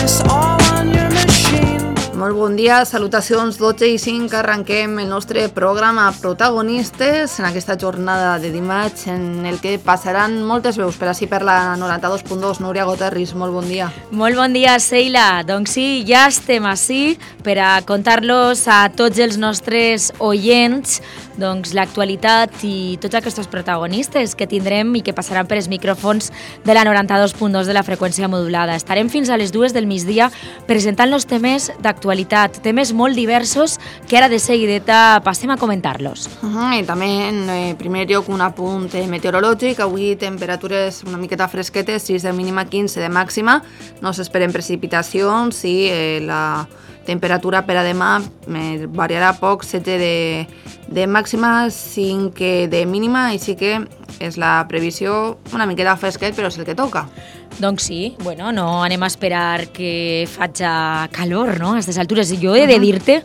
Molt bon dia, salutacions 12:05, arrenquem el nostre programa Protagonistes en aquesta jornada de dimarts en el que passaran moltes veus per així per la 92.2. Núria Goterris, molt bon dia. Molt bon dia, Sheila. Doncs sí, ja estem ací per a contar-los a tots els nostres oients doncs, l'actualitat i tots aquests protagonistes que tindrem i que passaran per els micròfons de la 92.2 de la freqüència modulada. Estarem fins a les 2 del migdia presentant-los temes d'actualitat, temes molt diversos que ara de seguideta passem a comentar-los. I també, en primer lloc, un apunt meteorològic. Avui temperatures una miqueta fresquetes, 6 de mínima, 15 de màxima. No s'esperen precipitacions i la temperatura per a demà variarà poc, 7 de màxima, 5 de mínima, així que és la previsió una miqueta fresquet, però és el que toca. Doncs sí, bueno, no anem a esperar que faci calor, no?, a aquestes altures. Jo he de dir-te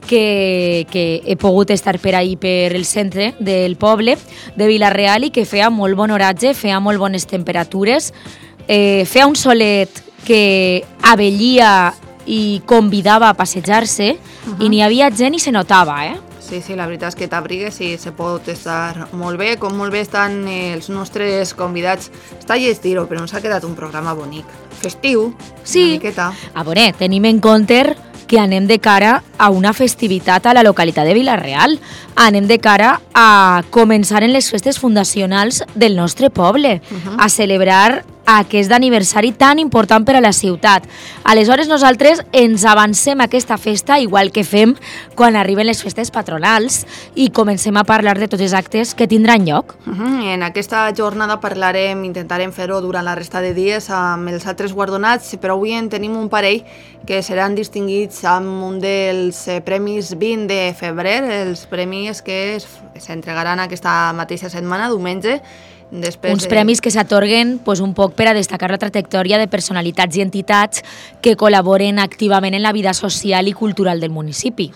que he pogut estar per ahir per el centre del poble de Vila-real i que feia molt bon oratge, feia molt bones temperatures, feia un solet que abellia i convidava a passejar-se i n'hi havia gent i se notava, Sí, la veritat és que t'abrigues i se pot estar molt bé, com molt bé estan els nostres convidats. Està lleig dir-ho, però ens ha quedat un programa bonic, festiu, sí. Una miqueta. A veure, tenim en compte que anem de cara a una festivitat a la localitat de Vila-real. Anem de cara a començar en les festes fundacionals del nostre poble, a celebrar aquest aniversari tan important per a la ciutat. Aleshores, nosaltres ens avancem a aquesta festa, igual que fem quan arriben les festes patronals, i comencem a parlar de tots els actes que tindran lloc. En aquesta jornada intentarem fer-ho durant la resta de dies amb els altres guardonats, però avui en tenim un parell que seran distinguits amb un dels premis 20 de febrer, els premis que s'entregaran aquesta mateixa setmana, diumenge. Uns premis que s'atorguen un poc per a destacar la trajectòria de personalitats i entitats que col·laboren activament en la vida social i cultural del municipi.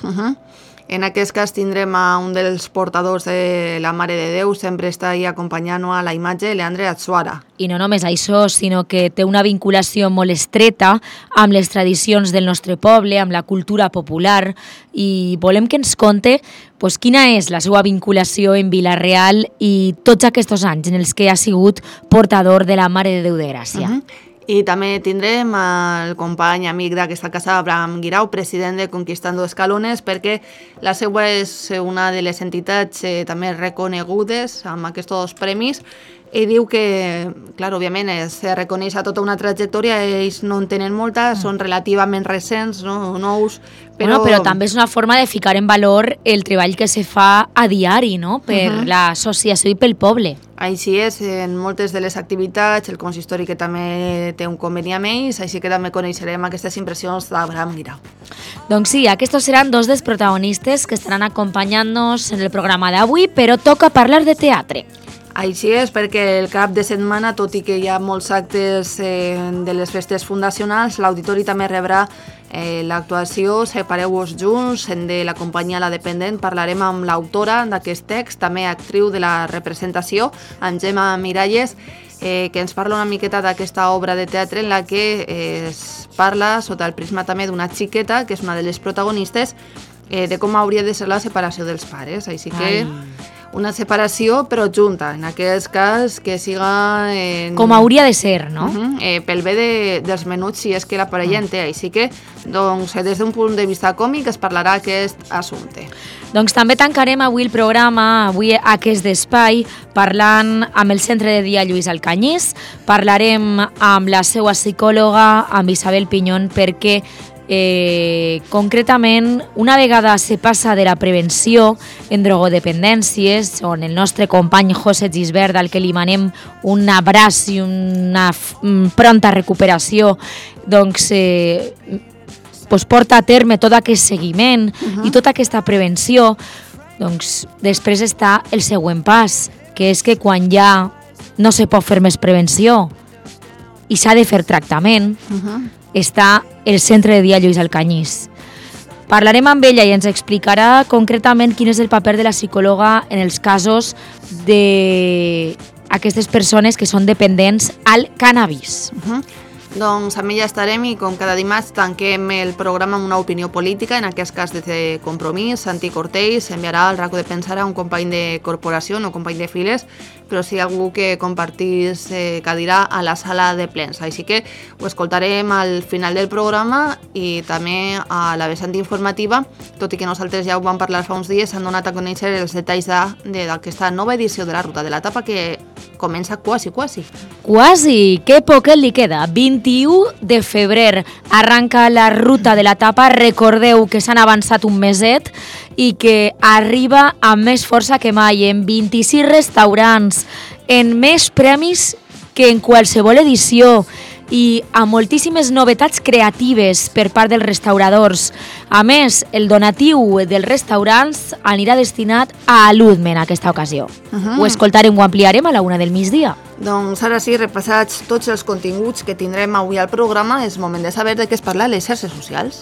En aquest cas tindrem a un dels portadors de la Mare de Déu, sempre està ahí acompanyant-nos a la imatge, Leandre Atsuara. I no només això, sinó que té una vinculació molt estreta amb les tradicions del nostre poble, amb la cultura popular, i volem que ens conte quina és la seva vinculació en Vila-real i tots aquests anys en els que ha sigut portador de la Mare de Déu de Gràcia. I també tindrem el company amic d'aquesta casa, Abraham Guirao, president de Conquistando Escalones, perquè la seva és una de les entitats també reconegudes amb aquests dos premis. I diu que, clar, òbviament, se reconeix a tota una trajectòria, ells no en tenen molta, són relativament recents, no? Nous, però també és una forma de ficar en valor el treball que se fa a diari, no?, per l'associació i pel poble. Així és, en moltes de les activitats, el consistori que també té un conveni amb ells, així que també coneixerem aquestes impressions d'Abraham Guirao. Doncs sí, aquests seran dos dels protagonistes que estaran acompanyant-nos en el programa d'avui, però toca parlar de teatre. Així és, perquè el cap de setmana, tot i que hi ha molts actes de les festes fundacionals, l'auditori també rebrà l'actuació Separeu-vos junts, de la companyia La Dependent. Parlarem amb l'autora d'aquest text, també actriu de la representació, amb Gemma Miralles, que ens parla una miqueta d'aquesta obra de teatre en la que es parla sota el prisma també d'una xiqueta, que és una de les protagonistes, de com hauria de ser la separació dels pares. Així que una separació però junta, en aquest cas que siga... Com hauria de ser, no? Pel bé dels menuts, si és que la parella en té. Així que, doncs, des d'un punt de vista còmic es parlarà aquest assumpte. Doncs també tancarem avui el programa, avui aquest espai, parlant amb el Centre de Dia Lluís Alcañiz, parlarem amb la seva psicòloga, amb Isabel Piñón, perquè concretament, una vegada se passa de la prevenció en drogodependències, on el nostre company José Gisbert, al que li manem un abraç i una pronta recuperació, doncs porta a terme tot aquest seguiment i tota aquesta prevenció, doncs després està el següent pas, que és que quan ja no se pot fer més prevenció i s'ha de fer tractament, està el Centre de Dia Lluís Alcañiz. Parlarem amb ella i ens explicarà concretament quin és el paper de la psicòloga en els casos d'aquestes persones que són dependents al cànnabis. Doncs amb ella estarem i com cada dimarts tanquem el programa amb una opinió política, en aquest cas des de Compromís. Santi Cortells enviarà al racó de pensar a un company de corporació, no company de files, però sí algú que compartís cadira a la sala de plens. Així que ho escoltarem al final del programa i també a la vessant informativa, tot i que nosaltres ja ho vam parlar fa uns dies, s'han donat a conèixer els detalls d'aquesta nova edició de la Ruta de la Tapa que comença quasi. Quasi, que poquet li queda. 21 de febrer arranca la Ruta de la Tapa. Recordeu que s'han avançat un meset i que arriba amb més força que mai, en 26 restaurants, en més premis que en qualsevol edició i amb moltíssimes novetats creatives per part dels restauradors. A més, el donatiu dels restaurants anirà destinat a l'UDME en aquesta ocasió. Ho escoltarem, ho ampliarem a la 1 del migdia. Doncs ara sí, repassats tots els continguts que tindrem avui al programa, és moment de saber de què es parla a les xarxes socials.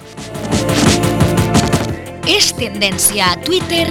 És tendència a Twitter.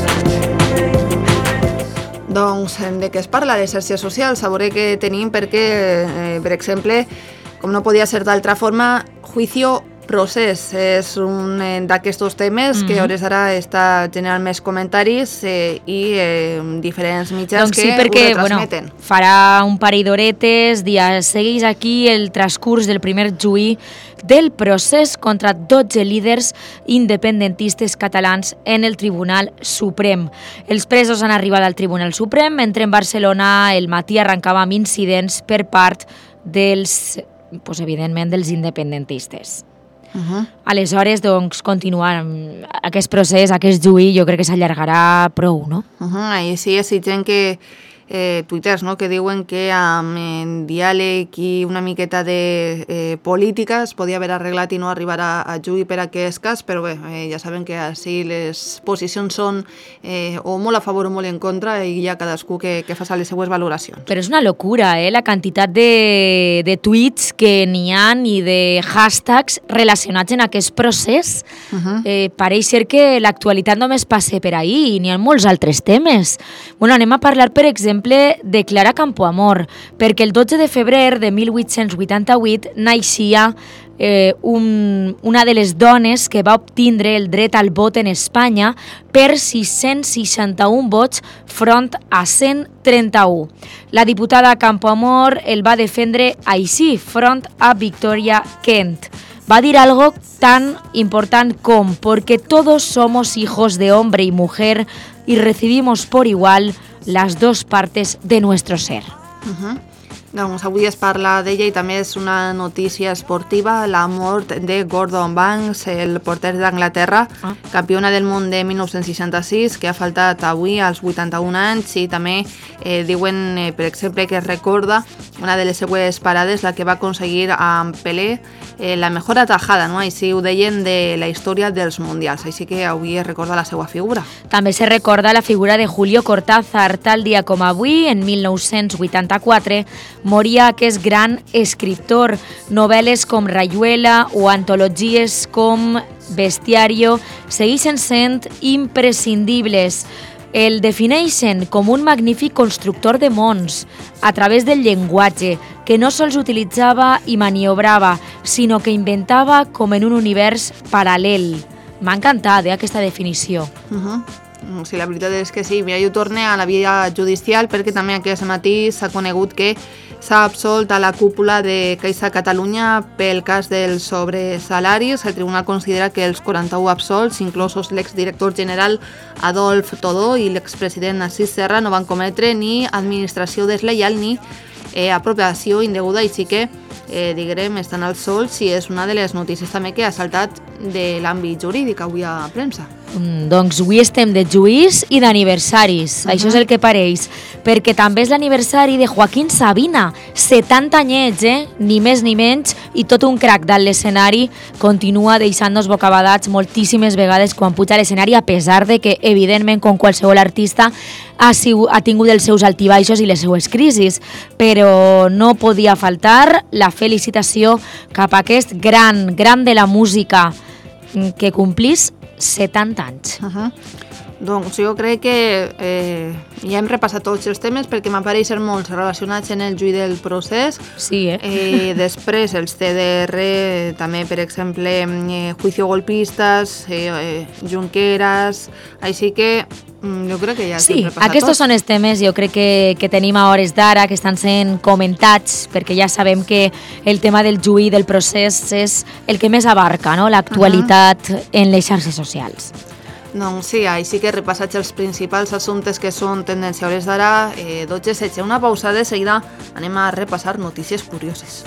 Doncs de què es parla a les xarxes socials? Sabré que tenim perquè, per exemple, com no podia ser d'altra forma, juicio procés és un d'aquests temes que a hores d'ara està generant més comentaris i diferents mitjans doncs sí, que perquè, ho retransmeten. Farà un parell d'horetes, segueix aquí el transcurs del primer juí del procés contra 12 líders independentistes catalans en el Tribunal Suprem. Els presos han arribat al Tribunal Suprem, mentre en Barcelona el matí arrencava amb incidents per part dels, evidentment, dels independentistes. Aleshores, doncs, continuar aquest procés, aquest juí, jo crec que s'allargarà prou, no? Ahí sí, és gent que tuiters, no?, que diuen que amb diàleg i una miqueta de política es podia haver arreglat i no arribar a juí per aquest cas, però bé, ja saben que així les posicions són o molt a favor o molt en contra i hi ha cadascú que fa les seues valoracions. Però és una locura, la quantitat de tuits que n'hi ha i de hashtags relacionats en aquest procés. Pareix ser que l'actualitat només passa per ahí i n'hi ha molts altres temes. Bueno, anem a parlar, per exemple, de Clara Campoamor, perquè el 12 de febrer de 1888 naixia una de les dones que va obtindre el dret al vot en Espanya per 661 vots front a 131. La diputada Campoamor el va defendre així, front a Victoria Kent. Va dir algo tan important com porque todos somos hijos de hombre y mujer y recibimos por igual las dos partes de nuestro ser. Doncs avui es parla d'ella i també és una notícia esportiva, la mort de Gordon Banks, el porter d'Anglaterra, campiona del món de 1966, que ha faltat avui als 81 anys i també diuen, per exemple, que es recorda una de les seues parades, la que va aconseguir amb Pelé, la millor atajada, no? Així ho deien, de la història dels mundials, així que avui es recorda la seva figura. També se recorda la figura de Julio Cortázar, tal dia com avui, en 1984, moria aquest gran escriptor. Novel·les com Rayuela o antologies com Bestiario segueixen sent imprescindibles. El defineixen com un magnífic constructor de mons a través del llenguatge, que no sols utilitzava i maniobrava, sinó que inventava com en un univers paral·lel. M'ha encantat aquesta definició. Sí, la veritat és que sí. Mira, jo torne a la via judicial perquè també aquest matí s'ha conegut que s'ha absolt a la cúpula de Caixa Catalunya pel cas dels sobresalaris. El tribunal considera que els 41 absolts, inclosos l'exdirector general Adolf Todó i l'expresident Narcís Serra, no van cometre ni administració deslleial ni apropiació indeguda, i sí que estan al sol, si és una de les notícies també que ha saltat de l'àmbit jurídic avui a premsa. Doncs avui estem de juís i d'aniversaris, això és el que pareix, perquè també és l'aniversari de Joaquín Sabina, 70 anyets, ni més ni menys, i tot un crac dalt l'escenari, continua deixant-nos bocabadats moltíssimes vegades quan puja a l'escenari, a pesar de que, evidentment, com qualsevol artista, ha tingut els seus altibaixos i les seues crisis, però no podia faltar la felicitació cap a aquest gran de la música que complís 70 anys. Doncs jo crec que ja hem repassat tots els temes perquè m'apareixen molts relacionats en el juí del procés. Sí, Després els CDR, també, per exemple, juicio golpistas, Junqueras, així que jo crec que ja sí, hem repassat aquests tots. són els temes jo crec que tenim a hores d'ara, que estan sent comentats, perquè ja sabem que el tema del juí del procés és el que més abarca, no?, l'actualitat en les xarxes socials. Doncs sí, així que repassats els principals assumptes que són tendència a hores d'ara, 12-16, una pausa, de seguida anem a repassar notícies curioses.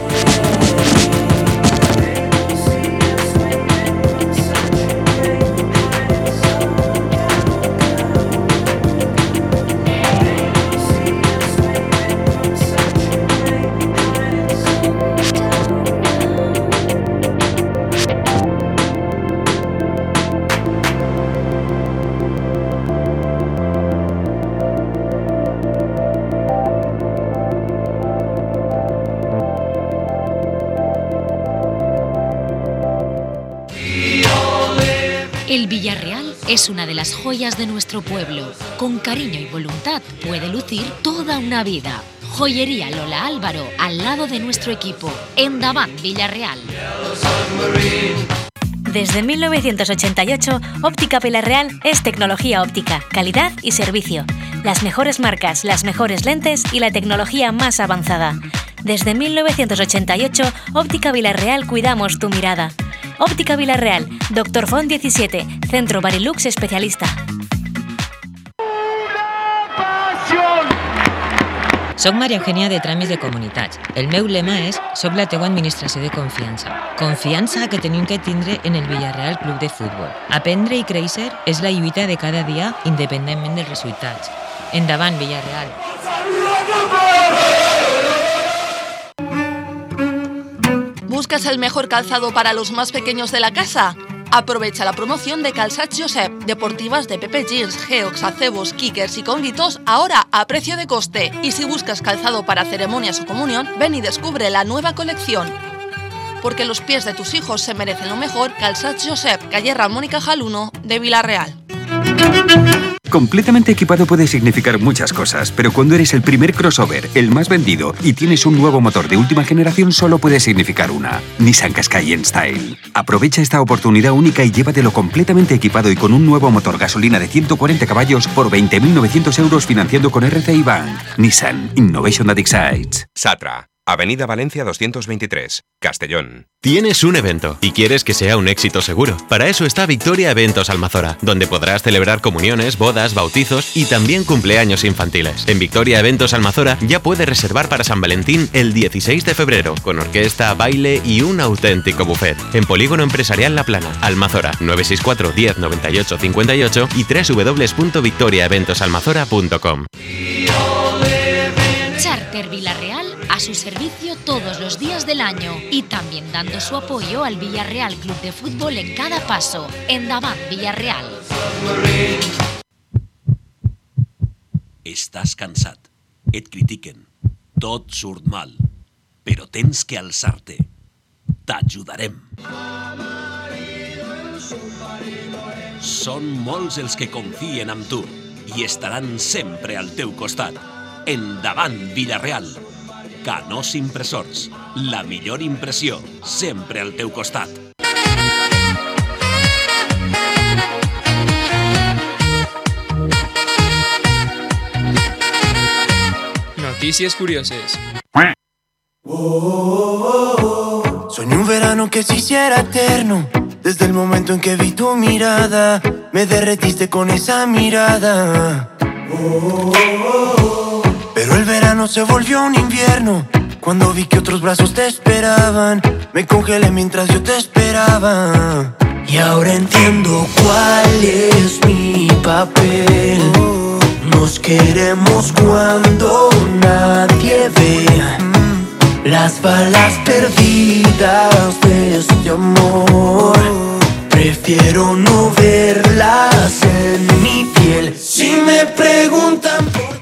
El Villarreal es una de las joyas de nuestro pueblo. Con cariño y voluntad puede lucir toda una vida. Joyería Lola Álvaro, al lado de nuestro equipo. Endavant Villarreal. Desde 1988, Óptica Villarreal es tecnología óptica, calidad y servicio. Las mejores marcas, las mejores lentes y la tecnología más avanzada. Desde 1988, Óptica Villarreal cuidamos tu mirada. Óptica Villarreal, Dr. Font 17, Centro Barilux especialista. Soc Maria Eugènia de Tràmits de Comunitats. El meu lema és «Soc la teua administració de confiança». Confiança que tenim que tindre en el Villarreal Club de Futbol. Aprendre i créixer és la lluita de cada dia independentment dels resultats. Endavant, Villarreal! ¿Buscas el mejor calzado para los más pequeños de la casa? Aprovecha la promoción de Calçats Josep, deportivas de Pepe Jeans, Geox, Acebos, Kickers y Cónditos, ahora a precio de coste. Y si buscas calzado para ceremonias o comunión, ven y descubre la nueva colección. Porque los pies de tus hijos se merecen lo mejor, Calçats Josep, calle Ramón y Cajal 1 de Villarreal. Completamente equipado puede significar muchas cosas, pero cuando eres el primer crossover, el más vendido, y tienes un nuevo motor de última generación, solo puede significar una: Nissan Qashqai N-Style. Aprovecha esta oportunidad única y llévatelo completamente equipado y con un nuevo motor gasolina de 140 caballos por 20.900 euros financiando con RCI Bank. Nissan Innovation that excites. Satra, Avenida Valencia 223, Castellón. Tienes un evento y quieres que sea un éxito seguro. Para eso está Victoria Eventos Almazora, donde podrás celebrar comuniones, bodas, bautizos y también cumpleaños infantiles. En Victoria Eventos Almazora ya puedes reservar para San Valentín el 16 de febrero, con orquesta, baile y un auténtico buffet. En Polígono Empresarial La Plana, Almazora, 964 10 98 58 y www.victoriaeventosalmazora.com. Charter Villarreal a su servicio todos los días del año y también dando su apoyo al Villarreal Club de Fútbol en cada paso. Endavant Villarreal. Estàs cansat, et critiquen, tot surt mal, però tens que alçar-te. T'ajudarem. Són molts els que confien en tu i estaran sempre al teu costat. Endavant Villarreal. Canós Impressors, la millor impressió, sempre al teu costat. Noticias curiosas. Soñé un verano que se hiciera eterno. Desde el momento en que vi tu mirada, me derretiste con esa mirada. Pero el verano se volvió un invierno. Cuando vi que otros brazos te esperaban, me congelé mientras yo te esperaba. Y ahora entiendo cuál es mi papel. Nos queremos cuando nadie ve las balas perdidas de este amor. Prefiero no verlas en mi piel. Si me preguntan por ti.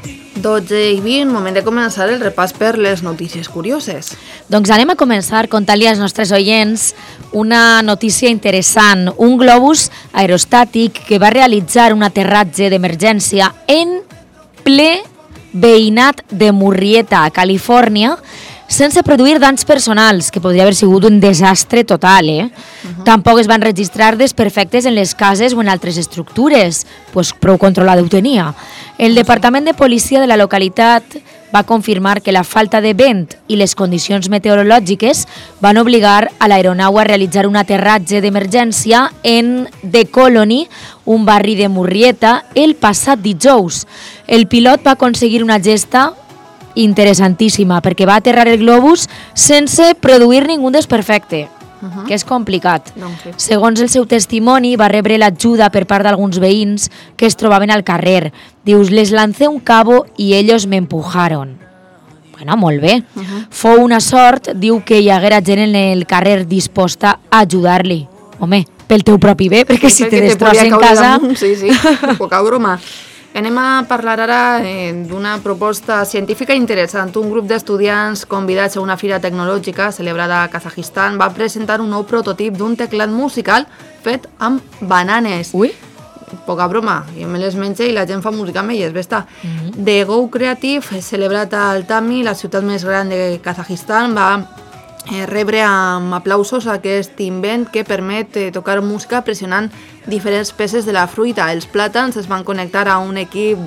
12:20, moment de començar el repàs per les notícies curioses. Doncs anem a començar contant-li als nostres oients una notícia interessant. Un globus aerostàtic que va realitzar un aterratge d'emergència en ple veïnat de Murrieta, a Califòrnia, sense produir danys personals, que podria haver sigut un desastre total, Tampoc es van registrar desperfectes en les cases o en altres estructures, pues prou controlada ho tenia. El Departament de Policia de la localitat va confirmar que la falta de vent i les condicions meteorològiques van obligar a l'aeronau a realitzar un aterratge d'emergència en The Colony, un barri de Murrieta, el passat dijous. El pilot va aconseguir una gesta interessantíssima, perquè va aterrar el globus sense produir ningú desperfecte, que és complicat. Segons el seu testimoni, va rebre l'ajuda per part d'alguns veïns que es trobaven al carrer. Dius, les lancé un cabo y ellos me empujaron. Bueno, molt bé. Fou una sort, diu, que hi haguera gent en el carrer disposta a ajudar-li. Home, pel teu propi bé, perquè si te destrossen casa... Sí, poca broma. Anem a parlar ara d'una proposta científica interessant. Un grup d'estudiants convidats a una fira tecnològica celebrada a Kazajistan va presentar un nou prototip d'un teclat musical fet amb bananes. Ui! Poca broma, jo me les menjo i la gent fa música amb elles, ves-ta. The Go Creative, celebrat al Tami, la ciutat més gran de Kazajistan, va rebre amb aplausos aquest invent que permet tocar música pressionant diferents peces de la fruita. Els plàtans es van connectar a un equip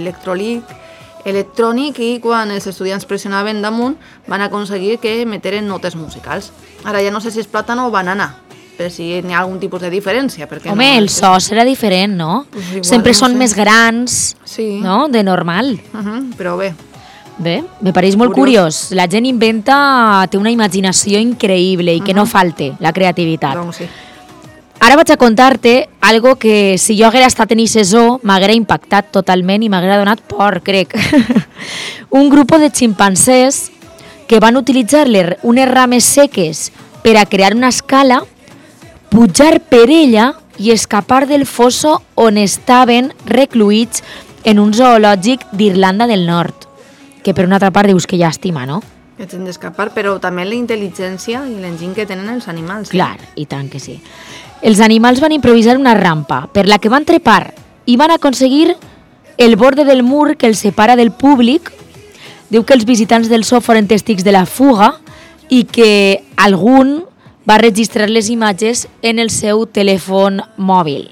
electrònic i quan els estudiants pressionaven damunt van aconseguir que emeteren notes musicals. Ara ja no sé si és plàtan o banana, però si hi ha algun tipus de diferència. Home, el so serà diferent, no? Sempre són més grans, no? De normal. Però bé. Bé, me pareix molt curiós. La gent inventa, té una imaginació increïble i que no falte la creativitat. Doncs sí. Ara vaig a contar-te algo que si jo haguera estat en Icesó m'haguera impactat totalment i m'haguera donat por, crec. Un grup de ximpancers que van utilitzar unes rames seques per a crear una escala, pujar per ella i escapar del fosso on estaven recluïts en un zoològic d'Irlanda del Nord. Que per una altra part dius que llàstima, no? Que tenen d'escapar, però també la intel·ligència i l'enginy que tenen els animals. Clar, i tant que sí. Els animals van improvisar una rampa per la que van trepar i van aconseguir el borde del mur que els separa del públic. Diu que els visitants del zoo foren testics de la fuga i que algun va registrar les imatges en el seu telèfon mòbil.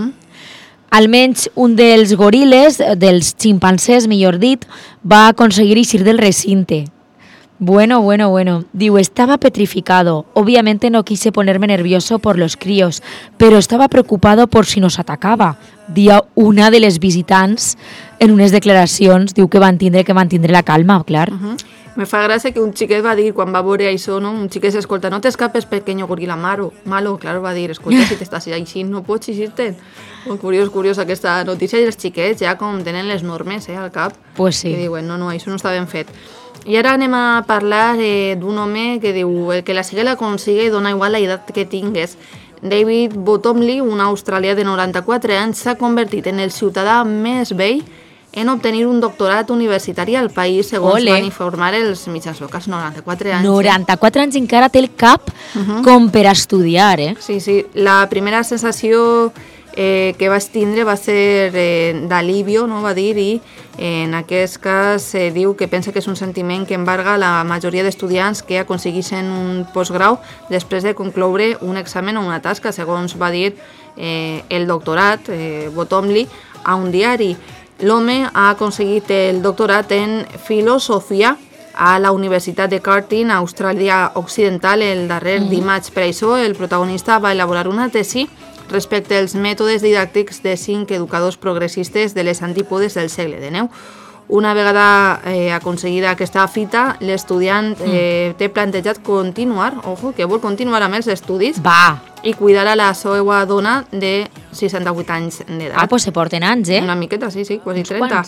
Almenys un dels goril·les, dels ximpancers, millor dit, va aconseguir eixir del recinte. Bueno. Diu, estaba petrificado. Obviamente no quise ponerme nervioso por los críos, pero estaba preocupado por si nos atacaba. Dia una de les visitants en unes declaracions, diu que van tindre la calma, clar. Me fa gràcia que un xiquet va dir, quan va veure això, no? Un xiquet s'escolta, no t'escapes pequeño gorila malo, claro, va dir, escolta, si t'estàs així, no pots eixir-te. Curiós aquesta notícia, i els xiquets ja com tenen les normes al cap, pues sí. Que diuen, no, això no està ben fet. I ara anem a parlar d'un home que diu, el que la sigue la consigue dona igual la edat que tingues. David Bottomley, un australià de 94 anys, s'ha convertit en el ciutadà més vell en obtenir un doctorat universitari al país, segons van informar els mitjans locals. 94 anys. 94 anys encara té el cap com per estudiar, Sí. La primera sensació que vaig tindre va ser d'alivio, no? Va dir, i en aquest cas diu que pensa que és un sentiment que embarga la majoria d'estudiants que aconsegueixen un postgrau després de concloure un examen o una tasca, segons va dir el doctorat, Bottomley, a un diari. L'home ha aconseguit el doctorat en filosofia a la Universitat de Curtin, a Austràlia Occidental, el darrer dimarts. Per això, el protagonista va elaborar una tesi respecte als mètodes didàctics de 5 educadors progressistes de les antípodes del segle XIX. Una vegada aconseguida aquesta fita, l'estudiant té plantejat continuar, que vol continuar amb els estudis i cuidar a la seva dona de 68 anys d'edat. Pues se porten anys, Una miqueta, sí, quasi 30.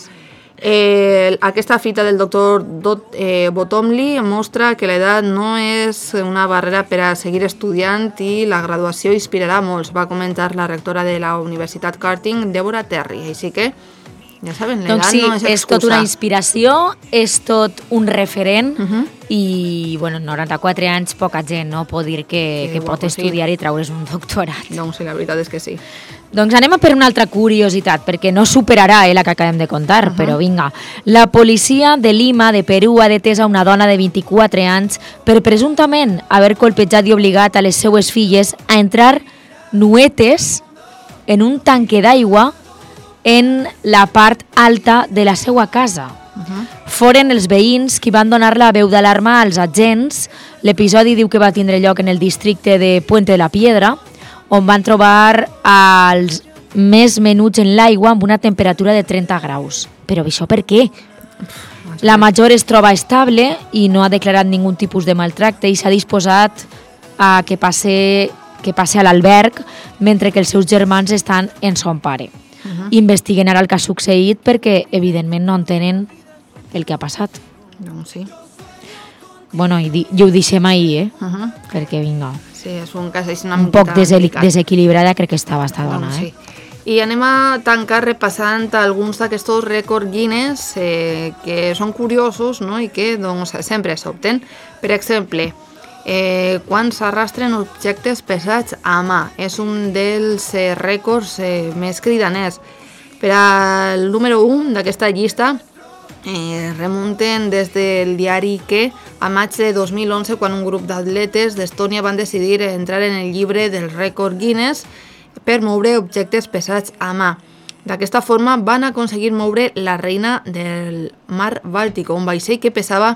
Aquesta fita del doctor Bottomley mostra que l'edat no és una barrera per a seguir estudiant i la graduació inspirarà molts, va comentar la rectora de la Universitat Curtin, Deborah Terry. Així que Ja saben, doncs sí, no és excusa. És tot una inspiració, és tot un referent i, bueno, 94 anys poca gent no pot dir que pot estudiar i traure's un doctorat. Doncs sí, la veritat és que sí. Doncs anem a per una altra curiositat, perquè no superarà la que acabem de contar, però vinga. La policia de Lima, de Perú, ha detès a una dona de 24 anys per presumptament haver colpejat i obligat a les seues filles a entrar nuetes en un tanque d'aigua en la part alta de la seva casa. Foren els veïns qui van donar la veu d'alarma als agents. L'episodi diu que va tindre lloc en el districte de Puente de la Piedra, on van trobar els més menuts en l'aigua amb una temperatura de 30 graus. Però això per què? La major es troba estable i no ha declarat ningú tipus de maltracte i s'ha disposat a que passe a l'alberg mentre que els seus germans estan en son pare. Investiguen ara el que ha succeït perquè, evidentment, no entenen el que ha passat. Doncs sí. Bueno, i ho deixem ahir, perquè vinga. Sí, és un cas un poc desequilibrada, crec que estava esta dona. Sí. I anem a tancar repassant alguns d'aquests rècords Guinness que són curiosos, no? I que doncs, sempre s'obten. Per exemple, quan s'arrastren objectes pesats a mà. És un dels rècords més cridaners. Per al número 1 d'aquesta llista remunten des del diari Que a maig de 2011, quan un grup d'atletes d'Estònia van decidir entrar en el llibre del rècord Guinness per moure objectes pesats a mà. D'aquesta forma van aconseguir moure la reina del mar Bàltic, un vaixell que pesava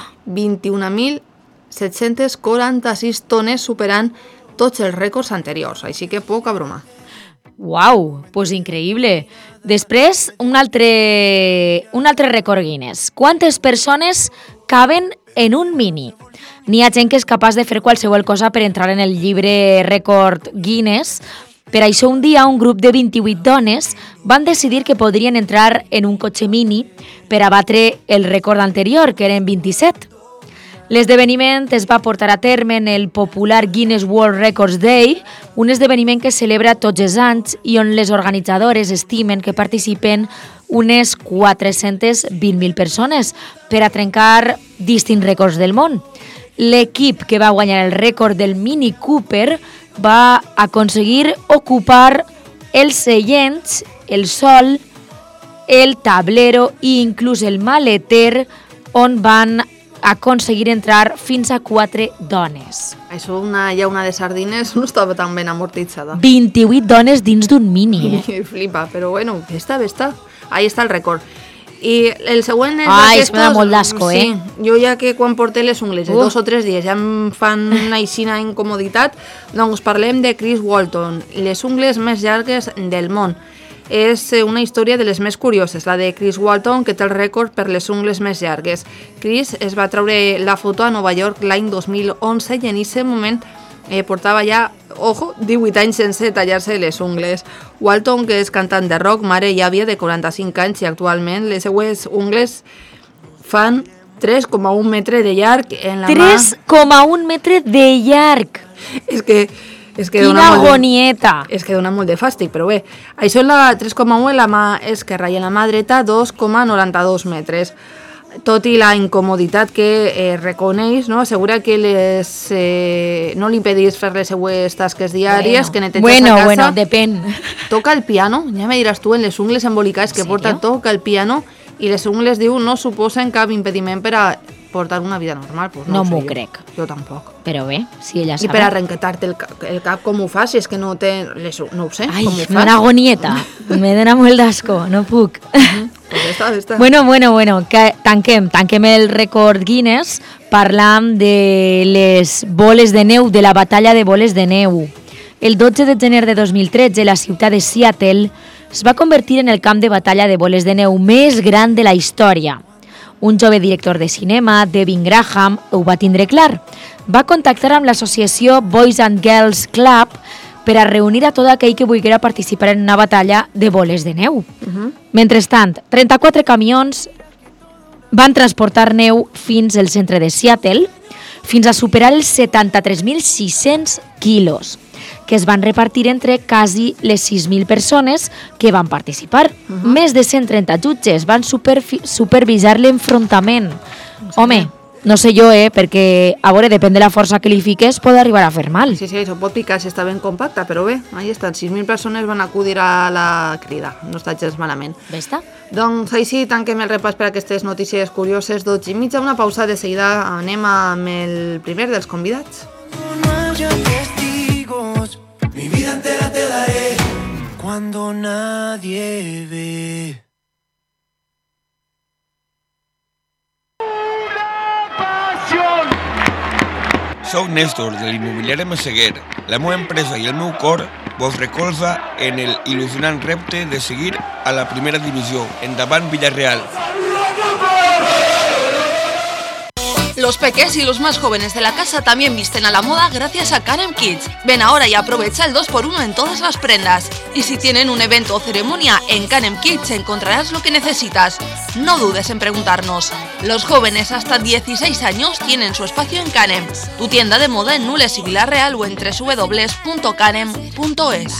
21.746 tones, superant tots els rècords anteriors, així que poca broma. Uau, pues increïble. Després, un altre rècord Guinness. Quantes persones caben en un mini? N'hi ha gent que és capaç de fer qualsevol cosa per entrar en el llibre rècord Guinness. Per això un dia un grup de 28 dones van decidir que podrien entrar en un cotxe mini per abatre el rècord anterior, que eren 27. L'esdeveniment es va portar a terme en el popular Guinness World Records Day, un esdeveniment que es celebra tots els anys i on les organitzadores estimen que participen unes 420.000 persones per a trencar distints rècords del món. L'equip que va guanyar el rècord del Mini Cooper va aconseguir ocupar els seients, el sol, el tablero i inclús el maleter, on van aconseguir entrar fins a 4 dones. Això, una llauna de sardines, no estava tan ben amortitzada. 28 dones dins d'un mini. Flipa, però bueno, està. Ahí està el rècord. I el següent és d'aquestos... Ai, m'ha molt d'asco, Sí, jo ja que quan porté les ungles, 2 o 3 dies, ja em fan una aixina incomoditat, doncs parlem de Chris Walton, les ungles més llargues del món. És una història de les més curioses, la de Chris Walton, que té el rècord per les ungles més llargues. Chris es va treure la foto a Nova York l'any 2011 i en aquest moment portava ja, 18 anys sense tallar-se les ungles. Walton, que és cantant de rock, mare i àvia de 45 anys i actualment les seues ungles fan 3,1 metre de llarg en la mà. 3,1 metre de llarg! Quina agonieta! És que dona molt de fàstic, però bé. Això és la 3,1 en la mà esquerra i en la mà dreta 2,92 metres. Tot i la incomoditat que reconeix, no? Assegura que no li impedís fer les seues tasques diàries, que neteja a casa. Bueno, depèn. Toca el piano, ja me diràs tu, en les ungles embolicades que porta, toca el piano i les ungles, diu, no suposen cap impediment per a portar una vida normal. Pues no m'ho crec. Jo tampoc. Però bé, si ella sabe. I per arrencar-te el cap, com ho fas? Si és que no té... No ho sé, ai, com ho fas? Ai, una agonieta. Me dona molt d'asco, no puc. Pues està. Bueno, que tanquem el rècord Guinness parlant de les boles de neu, de la batalla de boles de neu. El 12 de gener de 2013, la ciutat de Seattle es va convertir en el camp de batalla de boles de neu més gran de la història. Un jove director de cinema, Devin Graham, ho va tindre clar. Va contactar amb l'associació Boys and Girls Club per a reunir a tot aquell que volguera participar en una batalla de boles de neu. Mentrestant, 34 camions van transportar neu fins al centre de Seattle, fins a superar els 73.600 quilos, que es van repartir entre quasi les 6.000 persones que van participar. Més de 130 jutges van supervisar l'enfrontament. Home, no sé jo, perquè a veure, depèn de la força que li fiques, pot arribar a fer mal. Sí, això pot picar si està ben compacta, però bé, ahí estan, 6.000 persones van acudir a la crida, no està gens malament. Vesta? Doncs així tanquem el repàs per aquestes notícies curioses, 12:30, una pausa, de seguida anem amb el primer dels convidats. Mi vida entera te daré cuando nadie ve. Soc Néstor, de l'immobiliari Massaguer. La meva empresa i el meu cor vos recolza en el il·lusionant repte de seguir a la primera divisió, Endavant Villarreal. Los peques y los más jóvenes de la casa también visten a la moda gracias a Canem Kids. Ven ahora y aprovecha el 2x1 en todas las prendas. Y si tienen un evento o ceremonia, en Canem Kids encontrarás lo que necesitas. No dudes en preguntarnos. Los jóvenes hasta 16 años tienen su espacio en Canem, tu tienda de moda en Nules y Villarreal o en www.canem.es.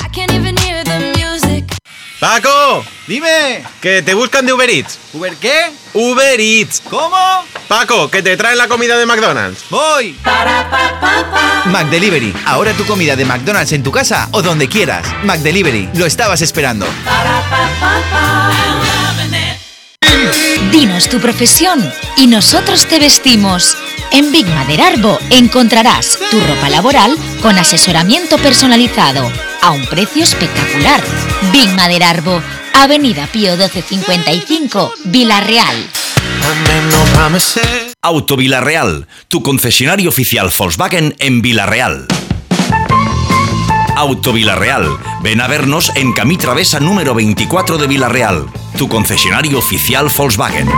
¡Paco! ¡Dime! Que te buscan de Uber Eats. ¿Uber qué? ¡Uber Eats! ¿Cómo? Paco, que te traen la comida de McDonald's. ¡Voy! McDelivery. Ahora tu comida de McDonald's en tu casa o donde quieras. McDelivery. Lo estabas esperando. Dinos tu profesión y nosotros te vestimos. En Big Maderarbo encontrarás tu ropa laboral con asesoramiento personalizado a un precio espectacular. Big Maderarbo, Avenida Pío 1255, Villarreal. Auto Villarreal, tu concesionario oficial Volkswagen en Villarreal. Auto Villarreal, ven a vernos en Camí Travesa número 24 de Villarreal, tu concesionario oficial Volkswagen.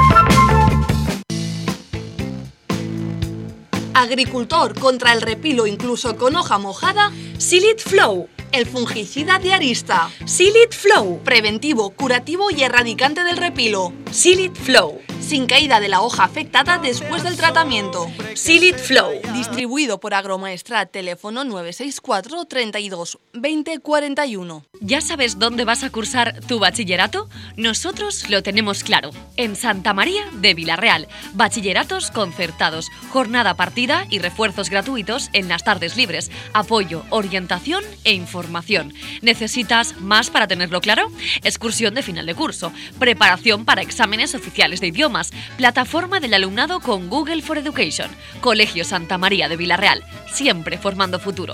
Agricultor contra el repilo incluso con hoja mojada, Silit Flow, el fungicida de Arista. Silit Flow, preventivo, curativo y erradicante del repilo. Silit Flow, sin caída de la hoja afectada después del tratamiento. Silit Flow, distribuido por Agromaestrat, teléfono 964 32 20 41. ¿Ya sabes dónde vas a cursar tu bachillerato? Nosotros lo tenemos claro, en Santa María de Villarreal. Bachilleratos concertados, jornada partida y refuerzos gratuitos en las tardes libres, apoyo, orientación e información. ¿Necesitas más para tenerlo claro? Excursión de final de curso, preparación para exámenes oficiales de idiomas, plataforma del alumnado con Google for Education. Colegio Santa María de Villarreal, siempre formando futuro.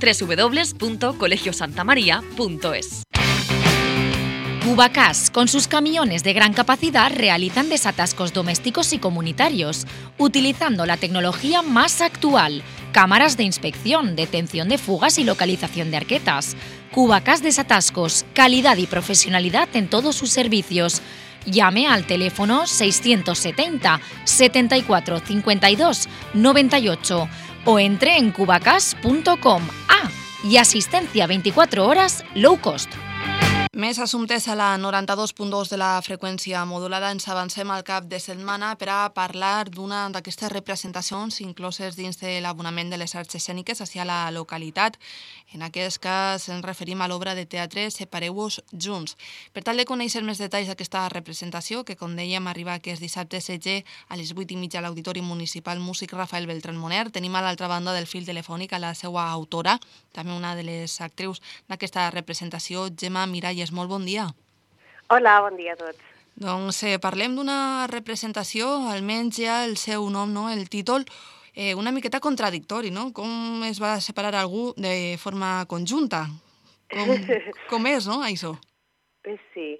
www.colegiosantamaria.es. Cubacas, con sus camiones de gran capacidad, realizan desatascos domésticos y comunitarios, utilizando la tecnología más actual, cámaras de inspección, detención de fugas y localización de arquetas. Cubacas Desatascos, calidad y profesionalidad en todos sus servicios. Llame al teléfono 670 74 52 98 o entre en cubacas.com. Y asistencia 24 horas low cost. Més assumptes a la 92.2 de la freqüència modulada. Ens avancem al cap de setmana per a parlar d'una d'aquestes representacions incloses dins de l'abonament de les arts escèniques hacia la localitat. En aquest cas ens referim a l'obra de teatre Separeu-vos junts. Per tal de conèixer més detalls d'aquesta representació, que com dèiem arriba aquest dissabte 16 a les 8:30 a l'Auditori Municipal Músic Rafael Beltrán Moner, tenim a l'altra banda del fil telefònic a la seva autora, també una de les actrius d'aquesta representació, Gemma Miralles. Molt bon dia. Hola, bon dia a tots. Doncs parlem d'una representació, almenys ja el seu nom, no? El títol, una miqueta contradictori, no? Com es va separar algú de forma conjunta? Com és, no, això? Sí.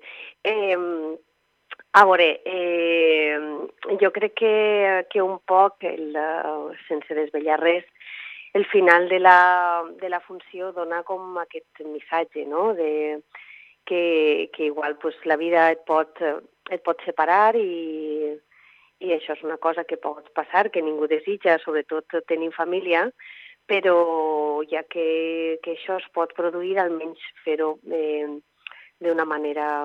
A veure, jo crec que un poc, sense desvetllar res, el final de la funció dona com aquest missatge, no?, que igual pues, la vida et pot separar i això és una cosa que pot passar, que ningú desitja, sobretot tenint família, però ja que això es pot produir, almenys fer-ho d'una manera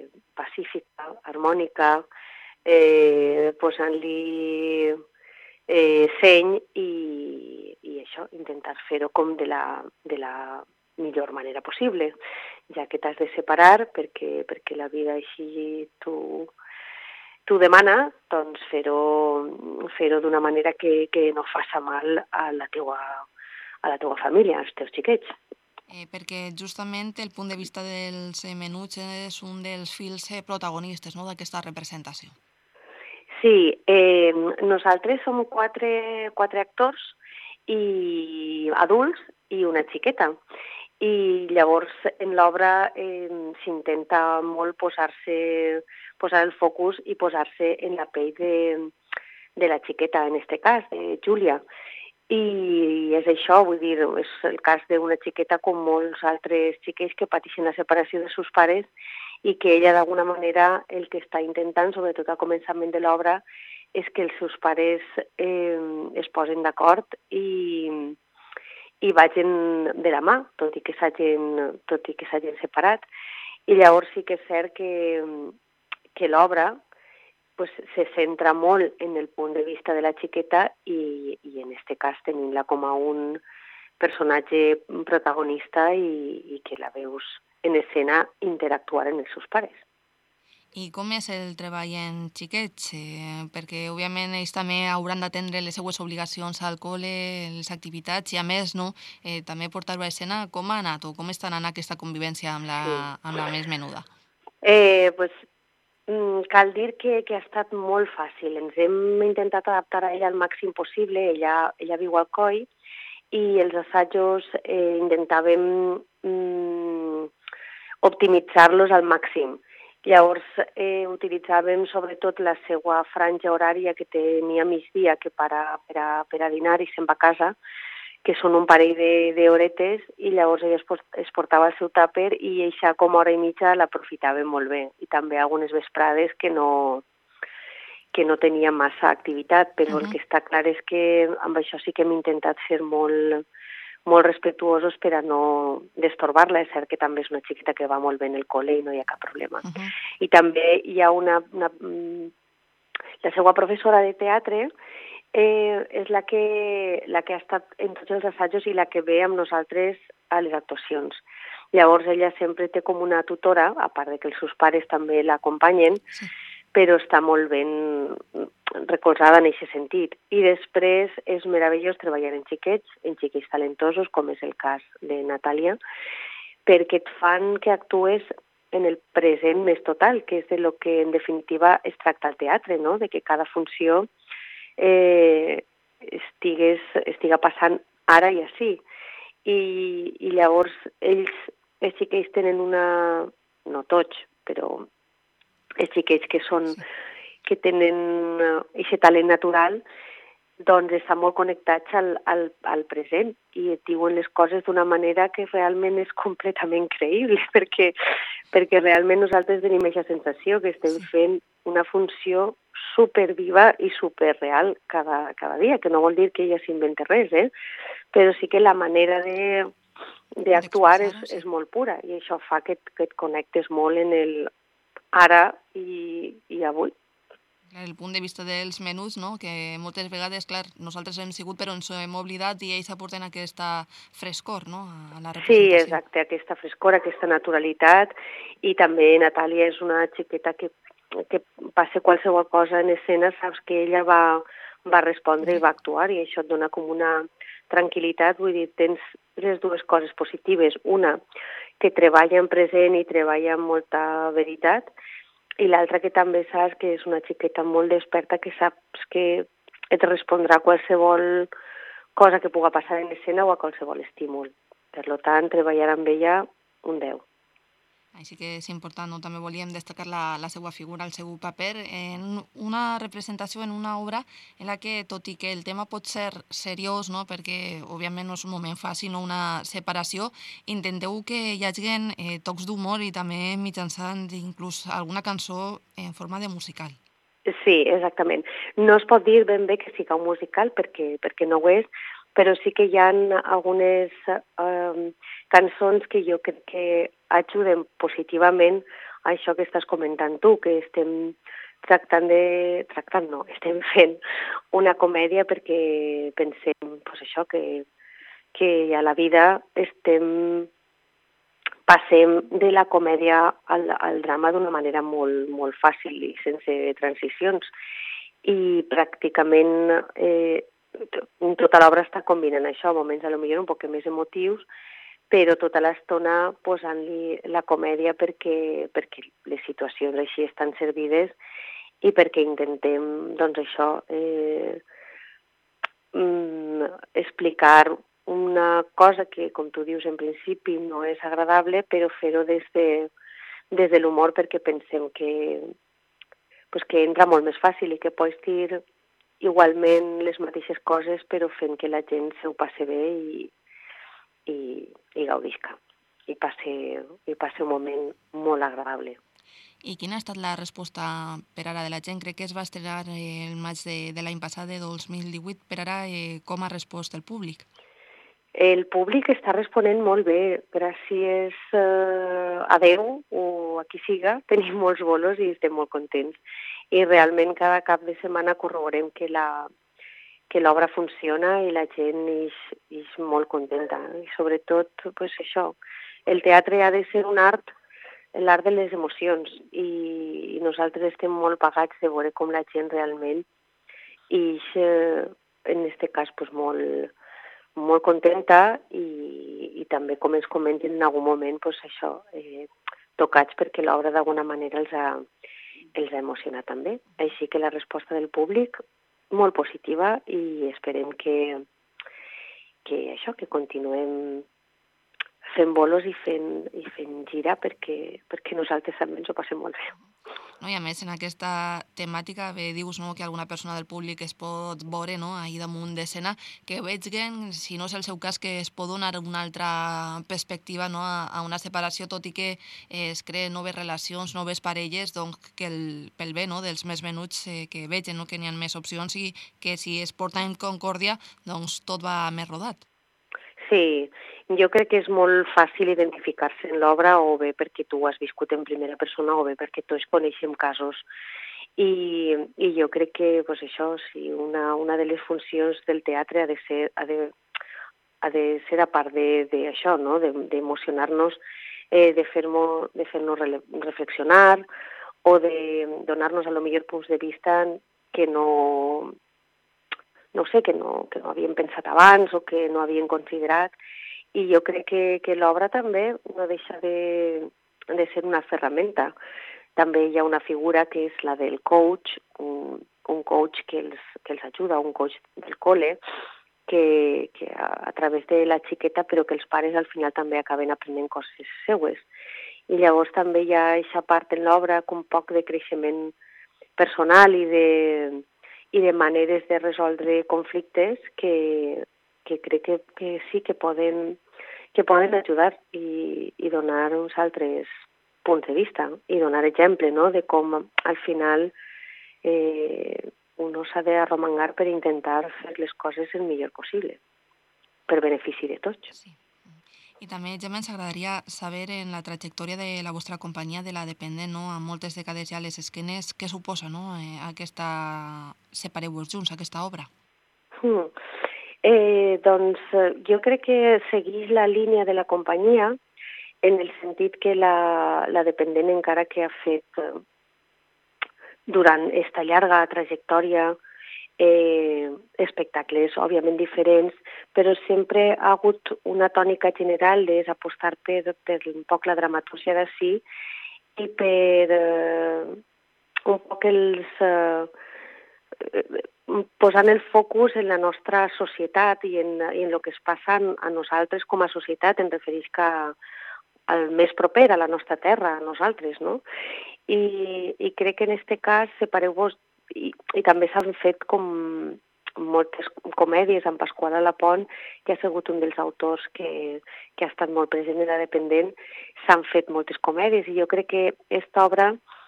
pacífica, harmònica, posant-li seny i això, intentar fer-ho com de la millor manera possible, ja que t'has de separar perquè la vida així t'ho demana, doncs fer-ho d'una manera que no faça mal a la teua família, als teus xiquets. Perquè justament el punt de vista dels menuts és un dels fils protagonistes, no?, d'aquesta representació. Sí, nosaltres som quatre actors i adults i una xiqueta. I llavors en l'obra s'intenta molt posar el focus i posar-se en la pell de la xiqueta, en aquest cas, de Júlia. I és això, vull dir, és el cas d'una xiqueta com molts altres xiquets que pateixen la separació dels seus pares i que ella d'alguna manera el que està intentant, sobretot al començament de l'obra, és que els seus pares es posen d'acord i vagin de la mà, tot i que s'hagin separat. I llavors sí que és cert que l'obra pues, se centra molt en el punt de vista de la xiqueta i en aquest cas tenint-la com a un personatge protagonista i que la veus en escena interactuar amb els seus pares. I com és el treball en xiquets? Perquè, òbviament, ells també hauran d'atendre les seues obligacions al col·le, les activitats, i a més, no, també portar-ho a escena. Com ha anat o com està anant aquesta convivència amb la més menuda? Cal dir que ha estat molt fàcil. Ens hem intentat adaptar a ella al màxim possible. Ella viu al COI i els assajos intentàvem optimitzar-los al màxim. Llavors utilitzàvem sobretot la seva franja horària que tenia migdia, que para a dinar i se'n va a casa, que són un parell d'horetes, i llavors ella es portava el seu tàper i eixa com hora i mitja l'aprofitàvem molt bé. I també algunes vesprades que no tenia massa activitat, però el que està clar és que amb això sí que hem intentat ser molt respectuosos per a no destorbar-la. És cert que també és una xiqueta que va molt bé en el col·le i no hi ha cap problema. I també hi ha la seva professora de teatre és la que ha estat en tots els assajos i la que ve amb nosaltres a les actuacions. Llavors ella sempre té com una tutora, a part de que els seus pares també l'acompanyen, però està molt ben recolzada en aquest sentit. I després és meravellós treballar en xiquets talentosos, com és el cas de Natàlia, perquè et fan que actues en el present més total, que és de lo que en definitiva es tracta el teatre, no? De que cada funció estiga passant ara i així. I llavors els xiquets tenen no tots, però els xiquets que tenen aquest talent natural, doncs estan molt connectats al present i et diuen les coses d'una manera que realment és completament creïble, perquè realment nosaltres tenim aquesta sensació que estem fent una funció superviva i superreal cada dia, que no vol dir que ella s'inventi res, però sí que la manera d'actuar és molt pura i això fa que et connectes molt en el ara i avui. El punt de vista dels menuts, no? Que moltes vegades, clar, nosaltres hem sigut però ens hem oblidat i ells aporten aquesta frescor, no? A la representació. Sí, exacte, aquesta frescor, aquesta naturalitat, i també Natàlia és una xiqueta que passa qualsevol cosa en escena, saps que ella va respondre i va actuar, i això et dona com una tranquil·litat. Vull dir, tens les dues coses positives, una que treballa en present i treballa amb molta veritat, i l'altra que també saps que és una xiqueta molt desperta, que saps que et respondrà a qualsevol cosa que puga passar en escena o a qualsevol estímul. Per tant, treballar amb ella, un 10. Així que és important, no? També volíem destacar la seva figura, el seu paper en una representació, en una obra en la que, tot i que el tema pot ser seriós, no? Perquè òbviament no és un moment fàcil, no? Una separació, intenteu que hi hagi tocs d'humor i també mitjançant inclús alguna cançó en forma de musical. Sí, exactament. No es pot dir ben bé que siga un musical perquè no ho és, però sí que hi ha algunes cançons que jo crec que ajuden positivament a això que estàs comentant tu, que estem estem fent una comèdia perquè pensem pues això, que a la vida passem de la comèdia al drama d'una manera molt, molt fàcil i sense transicions. I pràcticament tota l'obra està combinant això, moments potser un poc més emotius, però tota l'estona posant-li la comèdia perquè les situacions així estan servides i perquè intentem, doncs això, explicar una cosa que, com tu dius, en principi no és agradable, però fer-ho des de l'humor perquè pensem que entra molt més fàcil i que pots dir igualment les mateixes coses, però fent que la gent s'ho passi bé i gaudisca i passi un moment molt agradable. I quina ha estat la resposta per ara de la gent? Crec que es va estrenar el maig de l'any passat, de 2018. Per ara, com ha respost el públic? El públic està responent molt bé. Gràcies a Déu o a qui siga, tenim molts bolos i estem molt contents. I realment cada cap de setmana corroborem que l'obra funciona i la gent és molt contenta. I sobretot, pues això, el teatre ha de ser un art, l'art de les emocions, i nosaltres estem molt pagats de veure com la gent realment és, en aquest cas, pues, molt contenta i també, com ens comenten en algun moment, pues, això, tocats perquè l'obra d'alguna manera els ha emocionat també. Així que la resposta del públic molt positiva i esperem que continuem fent bolos i fent gira perquè nosaltres també ens ho passem molt bé. No, i a més, en aquesta temàtica, bé, dius que alguna persona del públic es pot veure ahir damunt d'escena, que vegin, si no és el seu cas, que es pot donar una altra perspectiva a una separació, tot i que es creen noves relacions, noves parelles, doncs que pel bé dels més menuts que vegin que n'hi ha més opcions i que si es porta en concòrdia, doncs tot va més rodat. Sí, jo crec que és molt fàcil identificar-se en l'obra, o bé perquè tu ho has viscut en primera persona o bé perquè tots coneixem casos. I jo crec que pues això, sí, una de les funcions del teatre ha de ser a part d'això, no? D'emocionar-nos, de fer-nos reflexionar o de donar-nos a lo millor punts de vista que no havíem pensat abans o que no havíem considerat. I jo crec que l'obra també no deixa de ser una ferramenta. També hi ha una figura que és la del coach, un coach que els ajuda, un coach del col·le, que a través de la xiqueta, però que els pares al final també acaben aprenent coses seues. I llavors també hi ha aquesta part en l'obra com un poc de creixement personal i de maneres de resoldre conflictes que crec que sí que poden ajudar i donar uns altres punts de vista i donar exemple, no?, de com al final uno s'ha d'arromangar per intentar fer les coses el millor possible, per benefici de tots. Sí. I també, Gemma, ens agradaria saber en la trajectòria de la vostra companyia, de la dependent, amb moltes dècades ja a les esquenes, què suposa aquesta Separeu-vos junts, aquesta obra? Doncs jo crec que segueix la línia de la companyia en el sentit que la dependent, encara que ha fet durant aquesta llarga trajectòria espectacles, òbviament diferents, però sempre ha hagut una tònica general d'apostar per un poc la dramatúrgia d'ací i per un poc posant el focus en la nostra societat i en el que es passa a nosaltres com a societat, em referisc al més proper, a la nostra terra, a nosaltres, no? I crec que en aquest cas Separeu-vos, i també s'han fet com moltes comèdies amb Pasqual Alapont, que ha sigut un dels autors que ha estat molt present en la dependent, s'han fet moltes comèdies i jo crec que aquesta obra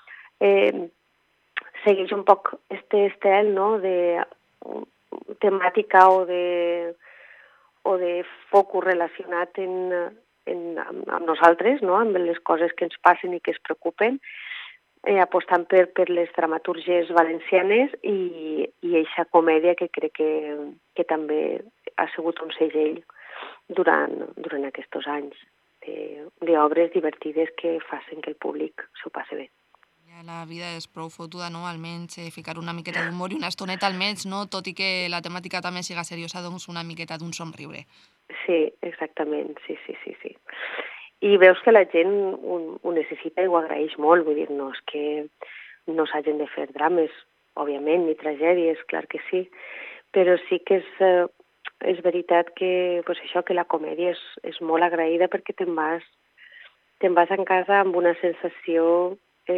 segueix un poc este estel, no?, de temàtica o de focus relacionat amb nosaltres, no?, amb les coses que ens passen i que es preocupen, apostant per les dramatúrgies valencianes i eixa comèdia que crec que també ha sigut un segell durant aquests anys d'obres divertides que facin que el públic s'ho passi bé. La vida és prou fotuda, no? Almenys ficar una miqueta d'humor i una estoneta almenys, no? Tot i que la temàtica també siga seriosa, doncs una miqueta d'un somriure. Sí, exactament, sí. I veus que la gent ho necessita i ho agraeix molt, vull dir, no és que no s'hagin de fer drames, òbviament, ni tragèdies, clar que sí, però sí que és veritat que, pues això, que la comèdia és molt agraïda perquè te'n vas a casa amb una sensació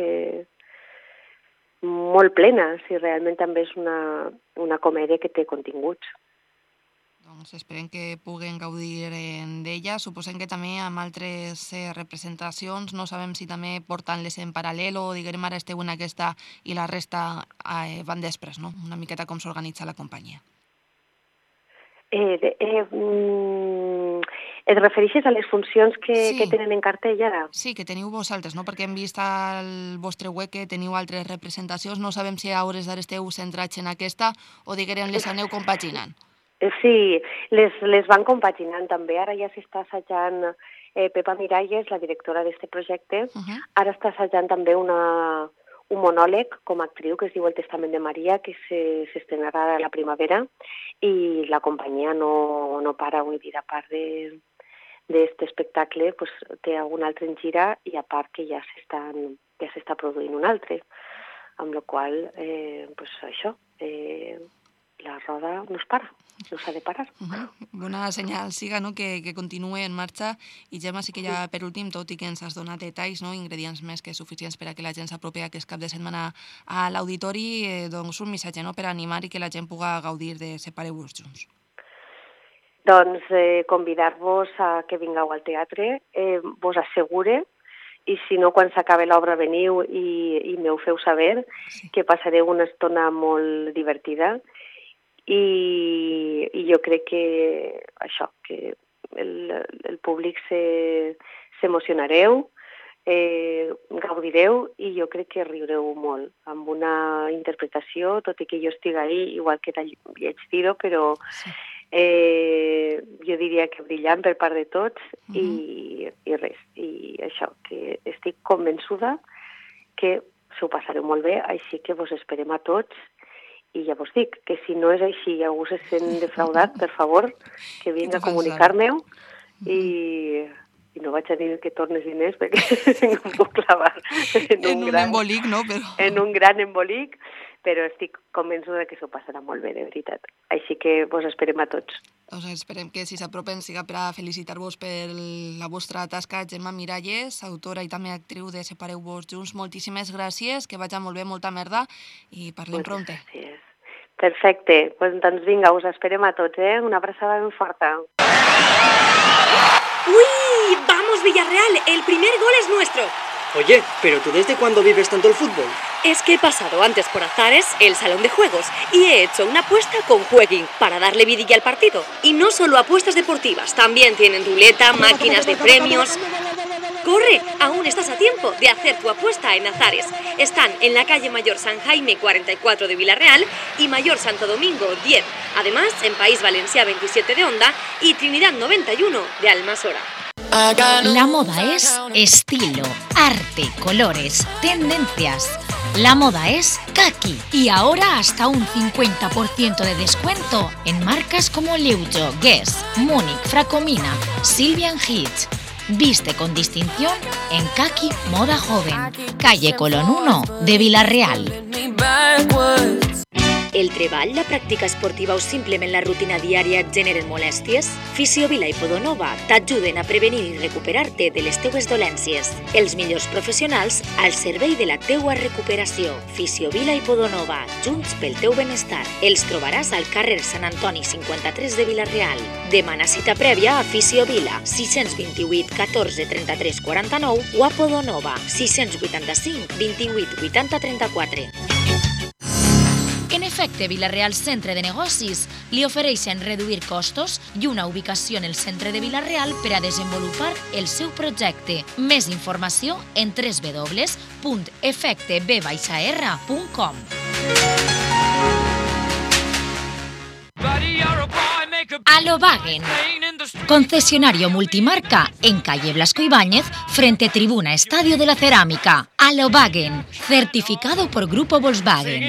molt plena, si realment també és una comèdia que té continguts. Doncs esperem que puguen gaudir d'ella. Suposem que també amb altres representacions, no sabem si també portant-les en paral·lel o diguem ara esteu en aquesta i la resta van després, no? Una miqueta com s'organitza la companyia. Et refereixes a les funcions que tenen en cartell ara? Sí, que teniu vosaltres, no? Perquè hem vist al vostre web que teniu altres representacions. No sabem si a hores d'ara esteu centrats en aquesta o diguem les aneu compaginant. Sí, les van compaginant també. Ara ja s'està assajant Pepa Miralles, la directora d'aquest projecte. Ara està assajant també un monòleg com a actriu que es diu El Testament de Maria, que s'estrenarà a la primavera, i la companyia no para, vull dir, a part d'aquest espectacle, pues, té algun altre en gira i a part que ja s'està produint un altre, amb la qual pues, això, la roda no es para, no s'ha de parar. Bona senyal siga, no?, que continuï en marxa. I Gemma, sí que ja per últim, tot i que ens has donat detalls, no?, ingredients més que suficients per a que la gent s'apropi aquest cap de setmana a l'auditori, doncs un missatge, no?, per animar i que la gent pugui gaudir de Separeu-vos junts. Doncs convidar-vos a que vingueu al teatre, vos assegure, i si no, quan s'acabe l'obra veniu i m'ho feu saber, que passareu una estona molt divertida. I jo crec que això, que el públic s'emocionareu, gaudireu i jo crec que riureu molt amb una interpretació, tot i que jo estic ahí, igual que lleig dir-ho, però jo diria que brillant per part de tots i res. I això, que estic convençuda que s'ho passareu molt bé, així que vos esperem a tots. I ja vos dic que si no és així i algú se sent defraudat, per favor, que vingui a comunicar-me-ho i no vaig a dir que tornes diners perquè em puc clavar en un embolic, no? En un gran embolic, però estic convençuda que s'ho passarà molt bé, de veritat. Així que vos esperem a tots. Doncs esperem que si s'apropen siga per a felicitar-vos per la vostra tasca. Gemma Miralles, autora i també actriu de Separeu-vos junts, moltíssimes gràcies, que vagi molt bé, molta merda i parlem pronte. Gràcies. Perfecte, doncs vinga, us esperem a tots, una abraçada ben forta. ¡Uy! ¡Vamos, Villarreal! ¡El primer gol es nuestro! Oye, ¿pero tú desde cuándo vives tanto el fútbol? Es que he pasado antes por Azares, el salón de juegos, y he hecho una apuesta con Jueguin para darle vidilla al partido. Y no solo apuestas deportivas, también tienen ruleta, máquinas de premios... ¡Corre! Aún estás a tiempo de hacer tu apuesta en Azares. Están en la calle Mayor San Jaime 44 de Villarreal y Mayor Santo Domingo 10. Además, en País Valencià 27 de Onda y Trinidad 91 de Almasora. La moda es estilo, arte, colores, tendencias. La moda es Kaki y ahora hasta un 50% de descuento en marcas como Leujo, Guess, Múnich, Fracomina, Sylvian Hitch. Viste con distinción en Kaki Moda Joven, calle Colón 1 de Villarreal. El treball, la pràctica esportiva o simplement la rutina diària et generen molèsties? Fisiovila i Podonova t'ajuden a prevenir i recuperar-te de les teues dolències. Els millors professionals al servei de la teua recuperació. Fisiovila i Podonova, junts pel teu benestar. Els trobaràs al carrer Sant Antoni 53 de Villarreal. Demana cita prèvia a Fisiovila, 628 14 33 49 o a Podonova, 685 28 80 34. Efecte Vila-real Centre de Negocis li ofereixen reduir costos i una ubicació en el centre de Vila-real per a desenvolupar el seu projecte. Més informació en www.efecteb-r.com. Alobagen, concesionario multimarca en calle Blasco Ibáñez frente Tribuna Estadio de la Cerámica. Alobagen, certificado por Grupo Volkswagen.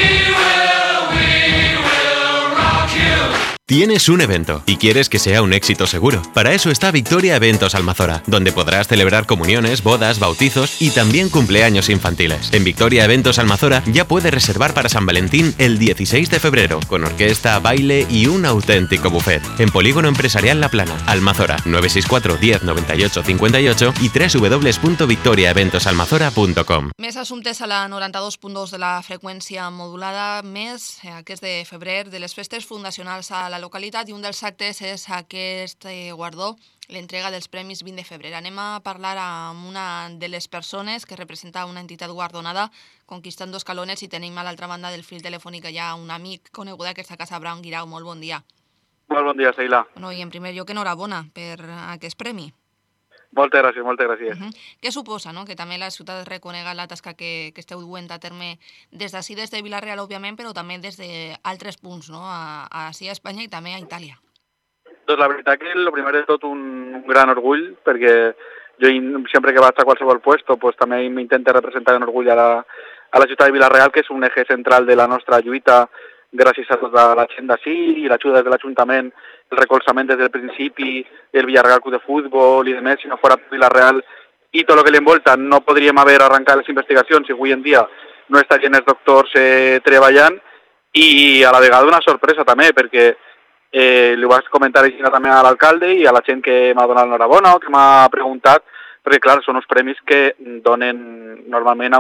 Tienes un evento y quieres que sea un éxito seguro. Para eso está Victoria Eventos Almazora, donde podrás celebrar comuniones, bodas, bautizos y también cumpleaños infantiles. En Victoria Eventos Almazora ya puedes reservar para San Valentín el 16 de febrero, con orquesta, baile y un auténtico buffet. En Polígono Empresarial La Plana, Almazora, 964 10 98 58 y www.victoriaeventosalmazora.com. Més assumptes a la 92.2 de la freqüència modulada, més aquest de febrer de les festes fundacionals a la localitat, i un dels actes és aquest guardó, l'entrega dels Premis 20 de febrer. Anem a parlar amb una de les persones que representa una entitat guardonada, Conquistando Escalones, i tenim a l'altra banda del fil telefònic ja un amic conegut d'aquesta casa, Abraham Guirao. Molt bon dia. Molt bon dia, Seila. Bueno, i en primer lloc, enhorabona per aquest premi. Moltes gràcies, moltes gràcies. Què suposa, no?, que també la ciutat reconega la tasca que esteu duent a terme des d'ací, des de Vila-real, òbviament, però també des d'altres punts, no?, així a Espanya i també a Itàlia. Doncs la veritat que el primer de tot un gran orgull, perquè jo sempre que vaig a qualsevol puesto pues, també m'intento representar en orgull a la ciutat de Vila-real, que és un eje central de la nostra lluita, gràcies a tota la gent d'ací i l'ajuda des de l'Ajuntament, el recolzament des del principi, el Villarreal Club de Fútbol i demés, si no fora Vila-real i tot el que li envolta, no podríem haver arrencat les investigacions si avui en dia no estarien els doctors treballant, i a la vegada una sorpresa també, perquè li vaig comentar així també a l'alcalde i a la gent que m'ha donat l'enhorabona o que m'ha preguntat, perquè clar, són uns premis que donen normalment a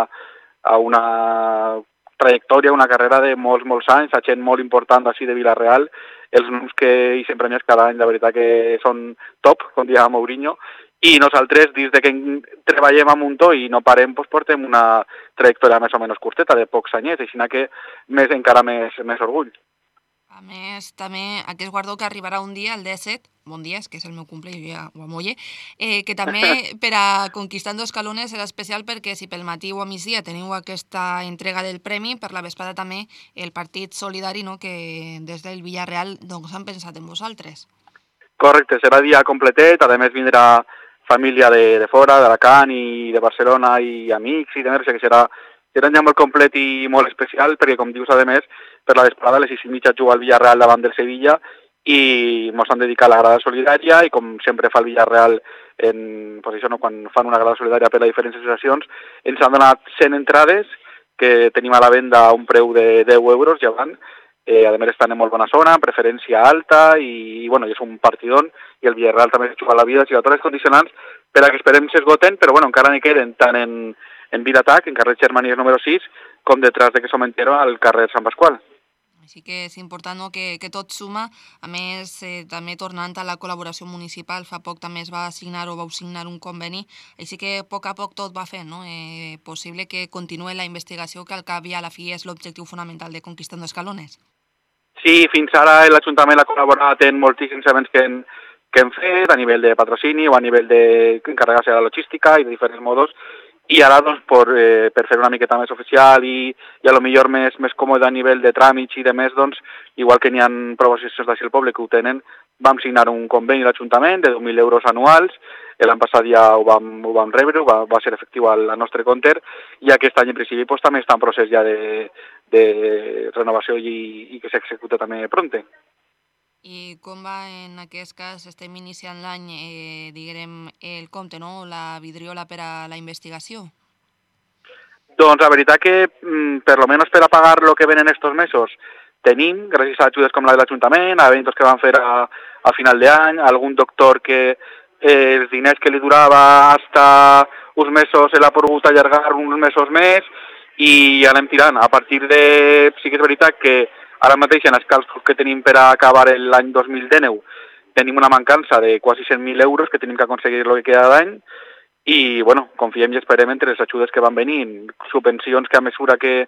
una trajectòria, una carrera de molts anys, a gent molt important d'ací de Vila-real, els noms que hi sempre premiats cada any, la veritat que són top, com deia Mourinho, i nosaltres, dins de que treballem a muntó i no parem, doncs portem una trajectòria més o menys curteta, de pocs anyets, així que encara més orgull. A més, també aquest guardó que arribarà un dia, el 17, bon dia, és que és el meu cumple, jo ja ho amolle, que també per a Conquistando Escalones serà especial perquè si pel matí o a migdia teniu aquesta entrega del premi, per la vesprada també el partit solidari, no?, que des del Villarreal doncs, han pensat en vosaltres. Correcte, serà dia completet, a més vindrà família de fora, d'Alacant i de Barcelona i amics i demés, que serà un dia molt complet i molt especial perquè, com dius, a més, per la vesprada a les 6:30 juga el Villarreal davant del Sevilla i ens han dedicat la grada solidària i com sempre fa el Villarreal quan fan una grada solidària per a diferents associacions, ens han donat 100 entrades que tenim a la venda a un preu de 10 euros llevant. A més estan en molt bona zona, preferència alta i és un partidón i el Villarreal també juga la vida, i tots els condicionants per a que esperem s'esgoten, però encara n'hi queden tant en Vilatac, en carrer Germanies número 6, com detrás de Quesomentero al carrer Sant Pasqual. Així que és important que tot suma. A més, també tornant a la col·laboració municipal, fa poc també vau signar un conveni, així que a poc tot va fent, no? Possible que continuï la investigació, que al cap i a la fi és l'objectiu fonamental de Conquistando Escalones. Sí, fins ara l'Ajuntament ha col·laborat en moltíssims events que hem fet, a nivell de patrocini o a nivell d'encarregar-se de la logística i de diferents modos, i ara per fer una miqueta més oficial i a lo millor més còmode a nivell de tràmits i de més, igual que n'hi ha prou associacions d'ací al poble que ho tenen, vam signar un conveni a l'Ajuntament de 10.000 euros anuals, l'any passat ja ho vam rebre, va ser efectiu al nostre compte, i aquest any en principi també està en procés ja de renovació i que s'executa també pronte. I com va en aquest cas? Estem iniciant l'any, diguem, el compte, no?, la vidriola per a la investigació? Doncs la veritat que, per lo menos per a pagar lo que venen estos mesos, tenim, gràcies a ajudes com la de l'Ajuntament, a eventos que van fer a final d'any, algun doctor que els diners que li durava hasta uns mesos l'ha pogut allargar uns mesos més, i anem tirant. A partir de... Sí que és veritat que ara mateix en els càlculs que tenim per a acabar l'any 2019 tenim una mancança de quasi 100.000 euros que tenim que aconseguir el que queda d'any i confiem i esperem entre les ajudes que van venint, subvencions que a mesura que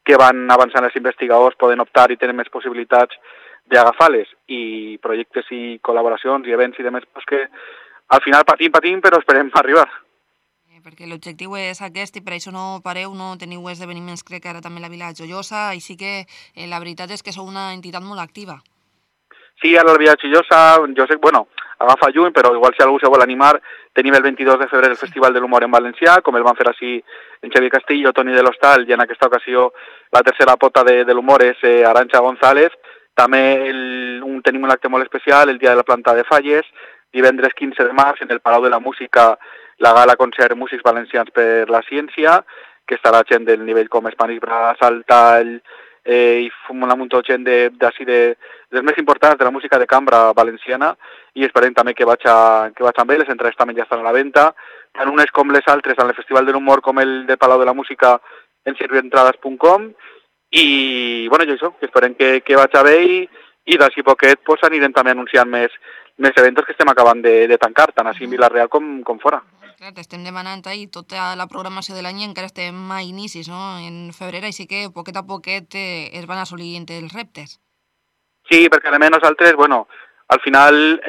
que van avançant els investigadors poden optar i tenen més possibilitats d'agafar-les, i projectes i col·laboracions i events i demés, pues que al final patim, però esperem arribar. Perquè l'objectiu és aquest i per això no pareu, no teniu esdeveniments, crec que ara també la Vila Joiosa, i sí que la veritat és que sou una entitat molt activa. Sí, ara la Vila Joiosa, jo sé, bueno, agafa juny, però igual si algú se vol animar, tenim el 22 de febrer el Festival de l'Humor en Valencià, com el van fer així en Xavier Castillo, Toni de l'Hostal, i en aquesta ocasió la tercera pota de l'humor és Arantxa González. També tenim un acte molt especial, el dia de la planta de Falles, divendres 15 de març, en el Palau de la Música, la gala concert Músics Valencians per la Ciència, que estarà gent del nivell com Spanish Brass, Altall, i un munt de gent d'ací dels més importants de la música de cambra valenciana, i esperem també que vaig amb les entrades també ja estan a la venda, tant unes com les altres, en el Festival de l'Humor com el de Palau de la Música en servientrades.com, i bueno, jo això, que esperem que vaig a bé, i d'ací poquet pues, anirem també anunciant més eventos que estem acabant de tancar, tant així en Vila-real com fora. Clar, t'estem demanant i tota la programació de l'any encara estem a inicis, no? En febrer, així que poquet a poquet es van assolint els reptes. Sí, perquè a més nosaltres, bueno, al final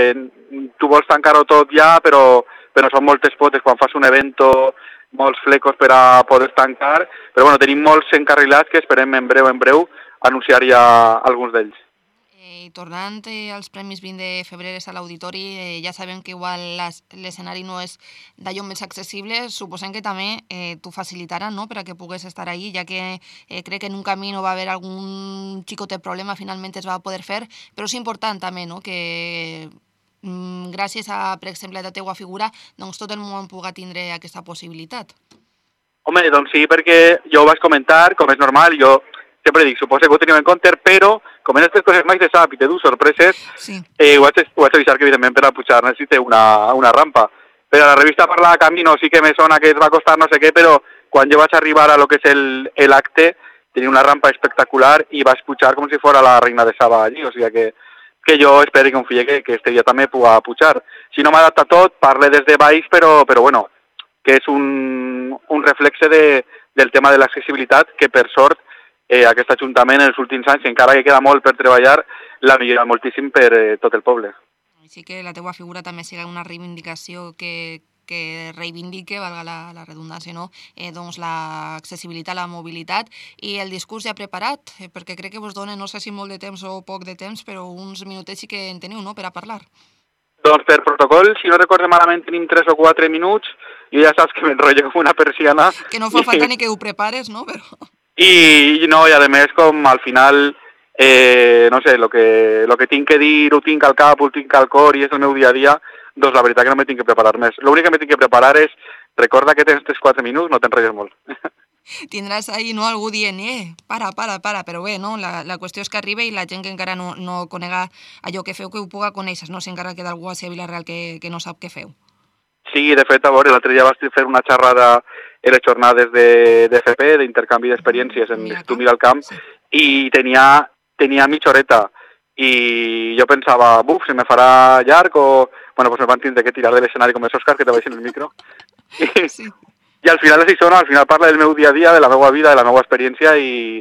tu vols tancar-ho tot ja, però són moltes potes quan fas un evento, molts flecos per a poder tancar, però bueno, tenim molts encarrilats que esperem en breu anunciar ja alguns d'ells. I tornant als Premis 20 de febrer a l'Auditori, ja sabem que igual l'escenari no és d'allò més accessible, suposem que també t'ho facilitaran, no?, per a que pugues estar ahí, ja que crec que en un camí no va haver algun xicotet problema, finalment es va poder fer, però és important també, no?, que gràcies a, per exemple, la teua figura, doncs tot el món pugui tindre aquesta possibilitat. Home, doncs sí, perquè jo ho vaig comentar, com és normal, jo sempre dic, suposo que ho tenim en compte, però com en aquestes coses més de sap i te du sorpreses, sí. Ho vaig avisar que evidentment per a pujar necessita una rampa. Però la revista Parla de Camino sí que me sona que es va costar no sé què, però quan jo vaig arribar a lo que és l'acte, tenia una rampa espectacular i vaig pujar com si fos la reina de Saba allí, o sigui que jo espero i confio que este dia també pugui pujar. Si no m'adapta tot, parle des de baix, però bueno, que és un reflexe del tema de l'accessibilitat, que per sort aquest Ajuntament en els últims anys, encara que queda molt per treballar, l'ha millorat moltíssim per tot el poble. Així que la teua figura també siga una reivindicació que reivindique, valga la redundància, no? Doncs l'accessibilitat, la mobilitat, i el discurs ja preparat, perquè crec que vos dona, no sé si molt de temps o poc de temps, però uns minutets sí que en teniu, no?, per a parlar. Doncs per protocol, si no recorde malament, tenim 3 o 4 minuts, i ja saps que m'enrotllo com una persiana. Que no fa falta ni que ho prepares, no?, però... I no, i a més, com al final, no sé, lo que tinc que dir ho tinc al cap, ho tinc al cor i és el meu dia a dia, doncs la veritat que no me tinc que preparar més. L'únic que me tinc que preparar és, recorda que tens 3-4 minuts, no t'enrotlles molt. Tindràs ahí, no, algú dient, para, però bé, no? La qüestió és que arriba i la gent que encara no conega allò que feu, que ho puga conèixer, no? Si encara queda algú a Vila-real que no sap què feu. Sí, de fet, a veure, l'altre dia vas fer una xerrada en les jornades d'FP, d'intercanvi d'experiències en l'estudi del camp, i tenia mitja horeta, i jo pensava, se me farà llarg, o... Bueno, pues me van tindre que tirar de l'escenari com els Òscar, que te baixen el micro. Sí. I al final així sona, al final parla del meu dia a dia, de la meva vida, de la meva experiència,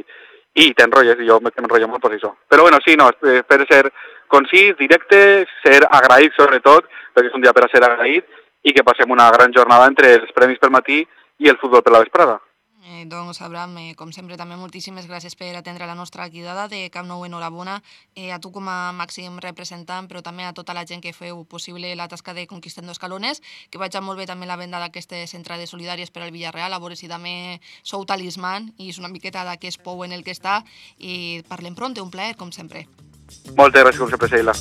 i t'enrotlles, i jo m'enrotllo molt per això. Però bueno, sí, no, per ser concís, directe, ser agraït sobretot, perquè és un dia per a ser agraït, i que passem una gran jornada entre els premis pel matí i el futbol per la vesprada. Doncs, Abraham, com sempre, també moltíssimes gràcies per atendre la nostra cridada de Camp Nou. Enhorabona a tu com a màxim representant, però també a tota la gent que feu possible la tasca de Conquistando Escalones, que vagi molt bé també la venda d'aquestes entrades solidàries per al Villarreal, a veure si també sou talisman i és una miqueta d'aquest pou en el que està, i parlem pronte, un plaer, com sempre. Moltes gràcies, com sempre, Sheila.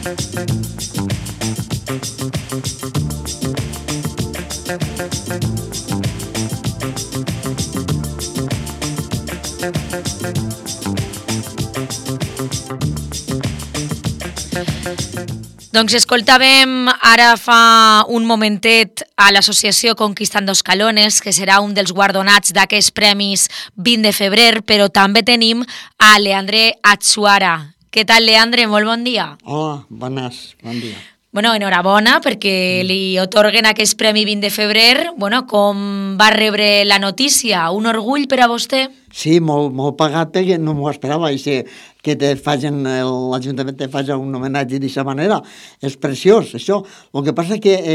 Doncs escoltàvem ara fa un momentet a l'associació Conquistando Escalones, que serà un dels guardonats d'aquests premis 20 de febrer, però també tenim a Leandre Atsuara. Què tal, Leandre? Molt bon dia. Hola, bon dia. Bueno, enhorabona perquè li otorguen aquest Premi 20 de febrer. Bueno, com va rebre la notícia? Un orgull per a vostè? Sí, molt pagat perquè no m'ho esperava. Que l'Ajuntament te faci un homenatge d'aquesta manera. És preciós, això. El que passa que,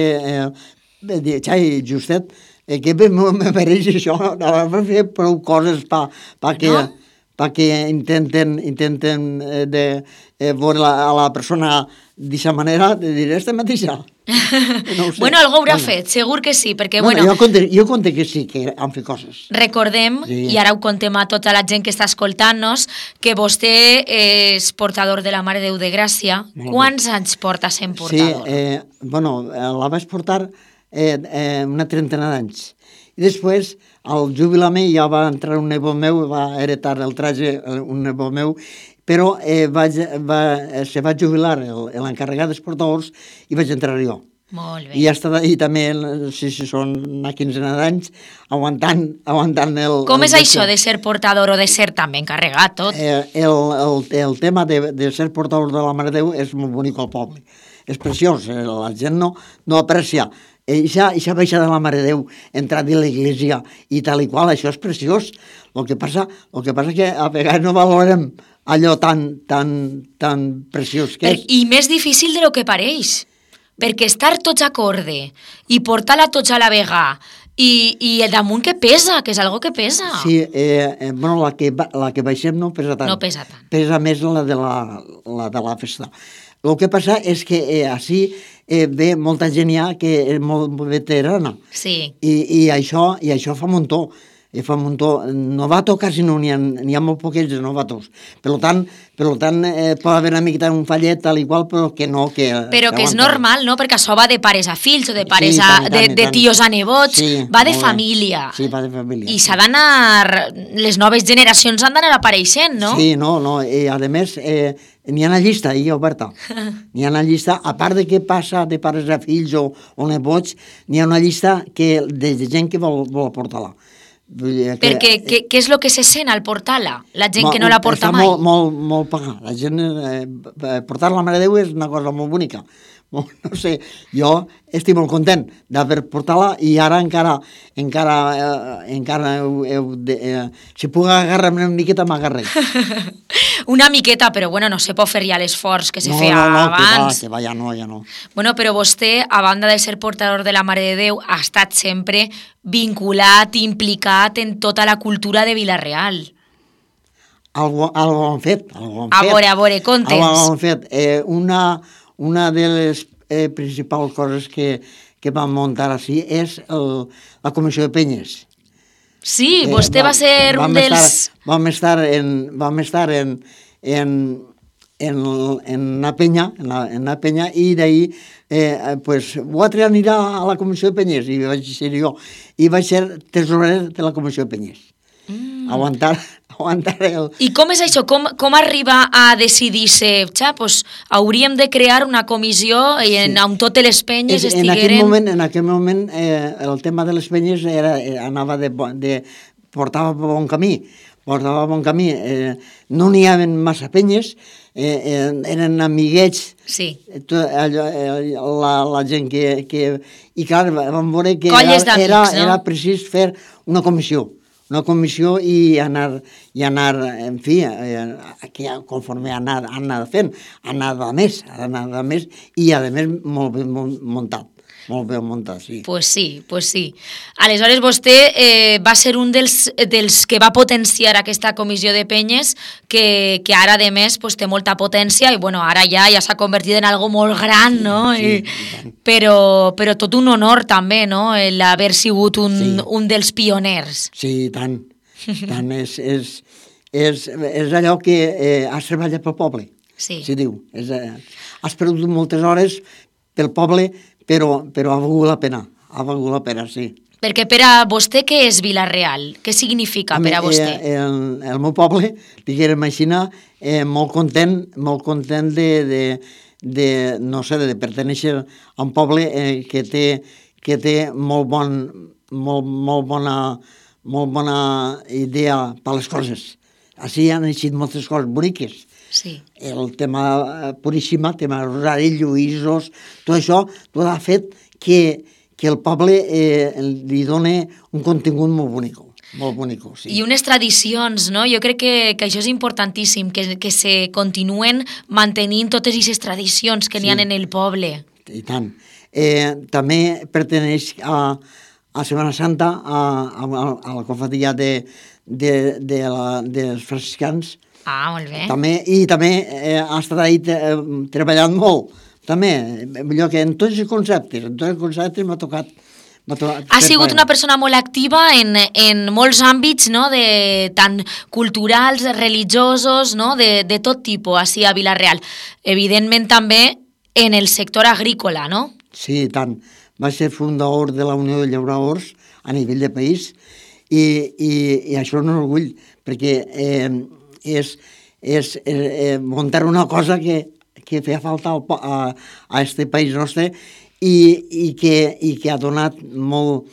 Xai, justet, que me mereix això. Va fer prou coses perquè intenten veure a la persona d'aquesta manera, de dir, esta mateixa. No bueno, algú haurà fet, segur que sí, perquè, Jo conté que sí, que han fet coses. Recordem, i ara ho contem a tota la gent que està escoltant-nos, que vostè és portador de la Mare de Déu de Gràcia. Quants anys porta sent portador? Sí, la vaig portar una trentena d'anys. I després, al jubilament, ja va entrar un nebot meu, va heretar el traje un nebot meu, però se va jubilar l'encarregat dels portadors i vaig entrar jo. Molt bé. I i també, si són una quinzena d'anys, aguantant el... Com és això de ser portador o de ser també encarregat, tot? El tema de ser portador de la Mare de Déu és molt bonic al poble. És preciós, la gent no aprecia. Eixa baixada de la Mare de Déu, entrar a l'església i tal i qual, això és preciós. El que passa que a vegades no valorem allò tan preciós que és. I més difícil de lo que pareix, perquè estar tots a corde i portar-la tots a la vegada i damunt que pesa, que és algo que pesa. Sí, la que baixem no pesa tant. No pesa tant. Pesa més la de la festa. El que passa és que així ve molta gent ja que és molt veterana. Sí. I això fa un muntó. Novato quasi no n'hi ha molt poquets de novatos. Per tant, pot haver una miqueta un fallet tal i qual, però que no... Però que és normal, no? Perquè això va de pares a fills o de pares de tios a nebots, va de família. Sí, va de família. I s'ha d'anar... Les noves generacions han d'anar apareixent, no? Sí, no. I a més, n'hi ha una llista ahí oberta. N'hi ha una llista, a part de què passa de pares a fills o nebots, n'hi ha una llista de gent que vol portar-la. Perquè què és el que se sent al portar-la? La gent que no la porta mai? Molt pagar. La gent, portar la Mare de Déu és una cosa molt bonica. No sé, jo estic molt content d'haver portat-la i ara encara si puc agarrar-me una miqueta m'agarré. Una miqueta, però bueno, no se pot fer ja l'esforç que se feia abans. Que va, ja no. Bueno, però vostè, a banda de ser portador de la Mare de Déu, ha estat sempre vinculat, implicat en tota la cultura de Vila-real. Algo han fet. A veure, conta'ns. Algo han fet. Una de les principals coses que vam muntar així és la Comissió de Penyes. Sí, vostè va ser un dels... Vam estar en una penya i d'ahir l'altre anirà a la Comissió de Penyes i vaig ser jo. I vaig ser tesorer de la Comissió de Penyes. Aguantar el... I com és això? Com arriba a decidir-se? Pues, hauríem de crear una comissió on totes les penyes estigueren... En aquell moment el tema de les penyes portava bon camí. No n'hi havia massa penyes, eren amiguets, la gent que... I clar, vam veure que era precís fer una comissió i anar, en fi, conforme anar fent, anar de més, i a més molt ben muntat. Molt ben muntat, sí. Pues sí. Aleshores, vostè va ser un dels que va potenciar aquesta comissió de penyes, que ara, a més, té molta potència, i bueno, ara ja s'ha convertit en algo molt gran, no? Sí, però tot un honor, també, no?, l'haver sigut un dels pioners. Sí, tant. És allò que has treballat pel poble, s'hi diu. Has perdut moltes hores pel poble, però ha valgut la pena, sí. Perquè per a vostè què és Vila-real? Què significa per a vostè? El meu poble, diguem així, molt content de pertenèixer a un poble que té molt bona idea per les coses. Així han eixit moltes coses boniques. Sí. El tema Puríssima, el tema Rosari, Lluïsos, tot això, tot ha fet que el poble li doni un contingut molt bonic. Molt bonic, sí. I unes tradicions, no? Jo crec que això és importantíssim, que se continuen mantenint totes aquestes tradicions que n'hi ha en el poble. I tant. També perteneix a Setmana Santa, a la cofradia dels franciscans. Ah, molt bé. I també ha estat ahí treballant molt. També, millor que en tots els conceptes m'ha tocat. Ha sigut una persona molt activa en molts àmbits, no? Tant culturals, religiosos, no? De tot tipus, així a Vila-real. Evidentment també en el sector agrícola, no? Sí, tant. Va ser fundador de la Unió de Llauradors a nivell de país i això és un orgull, perquè és muntar una cosa que feia falta a este país nostre i que ha donat molt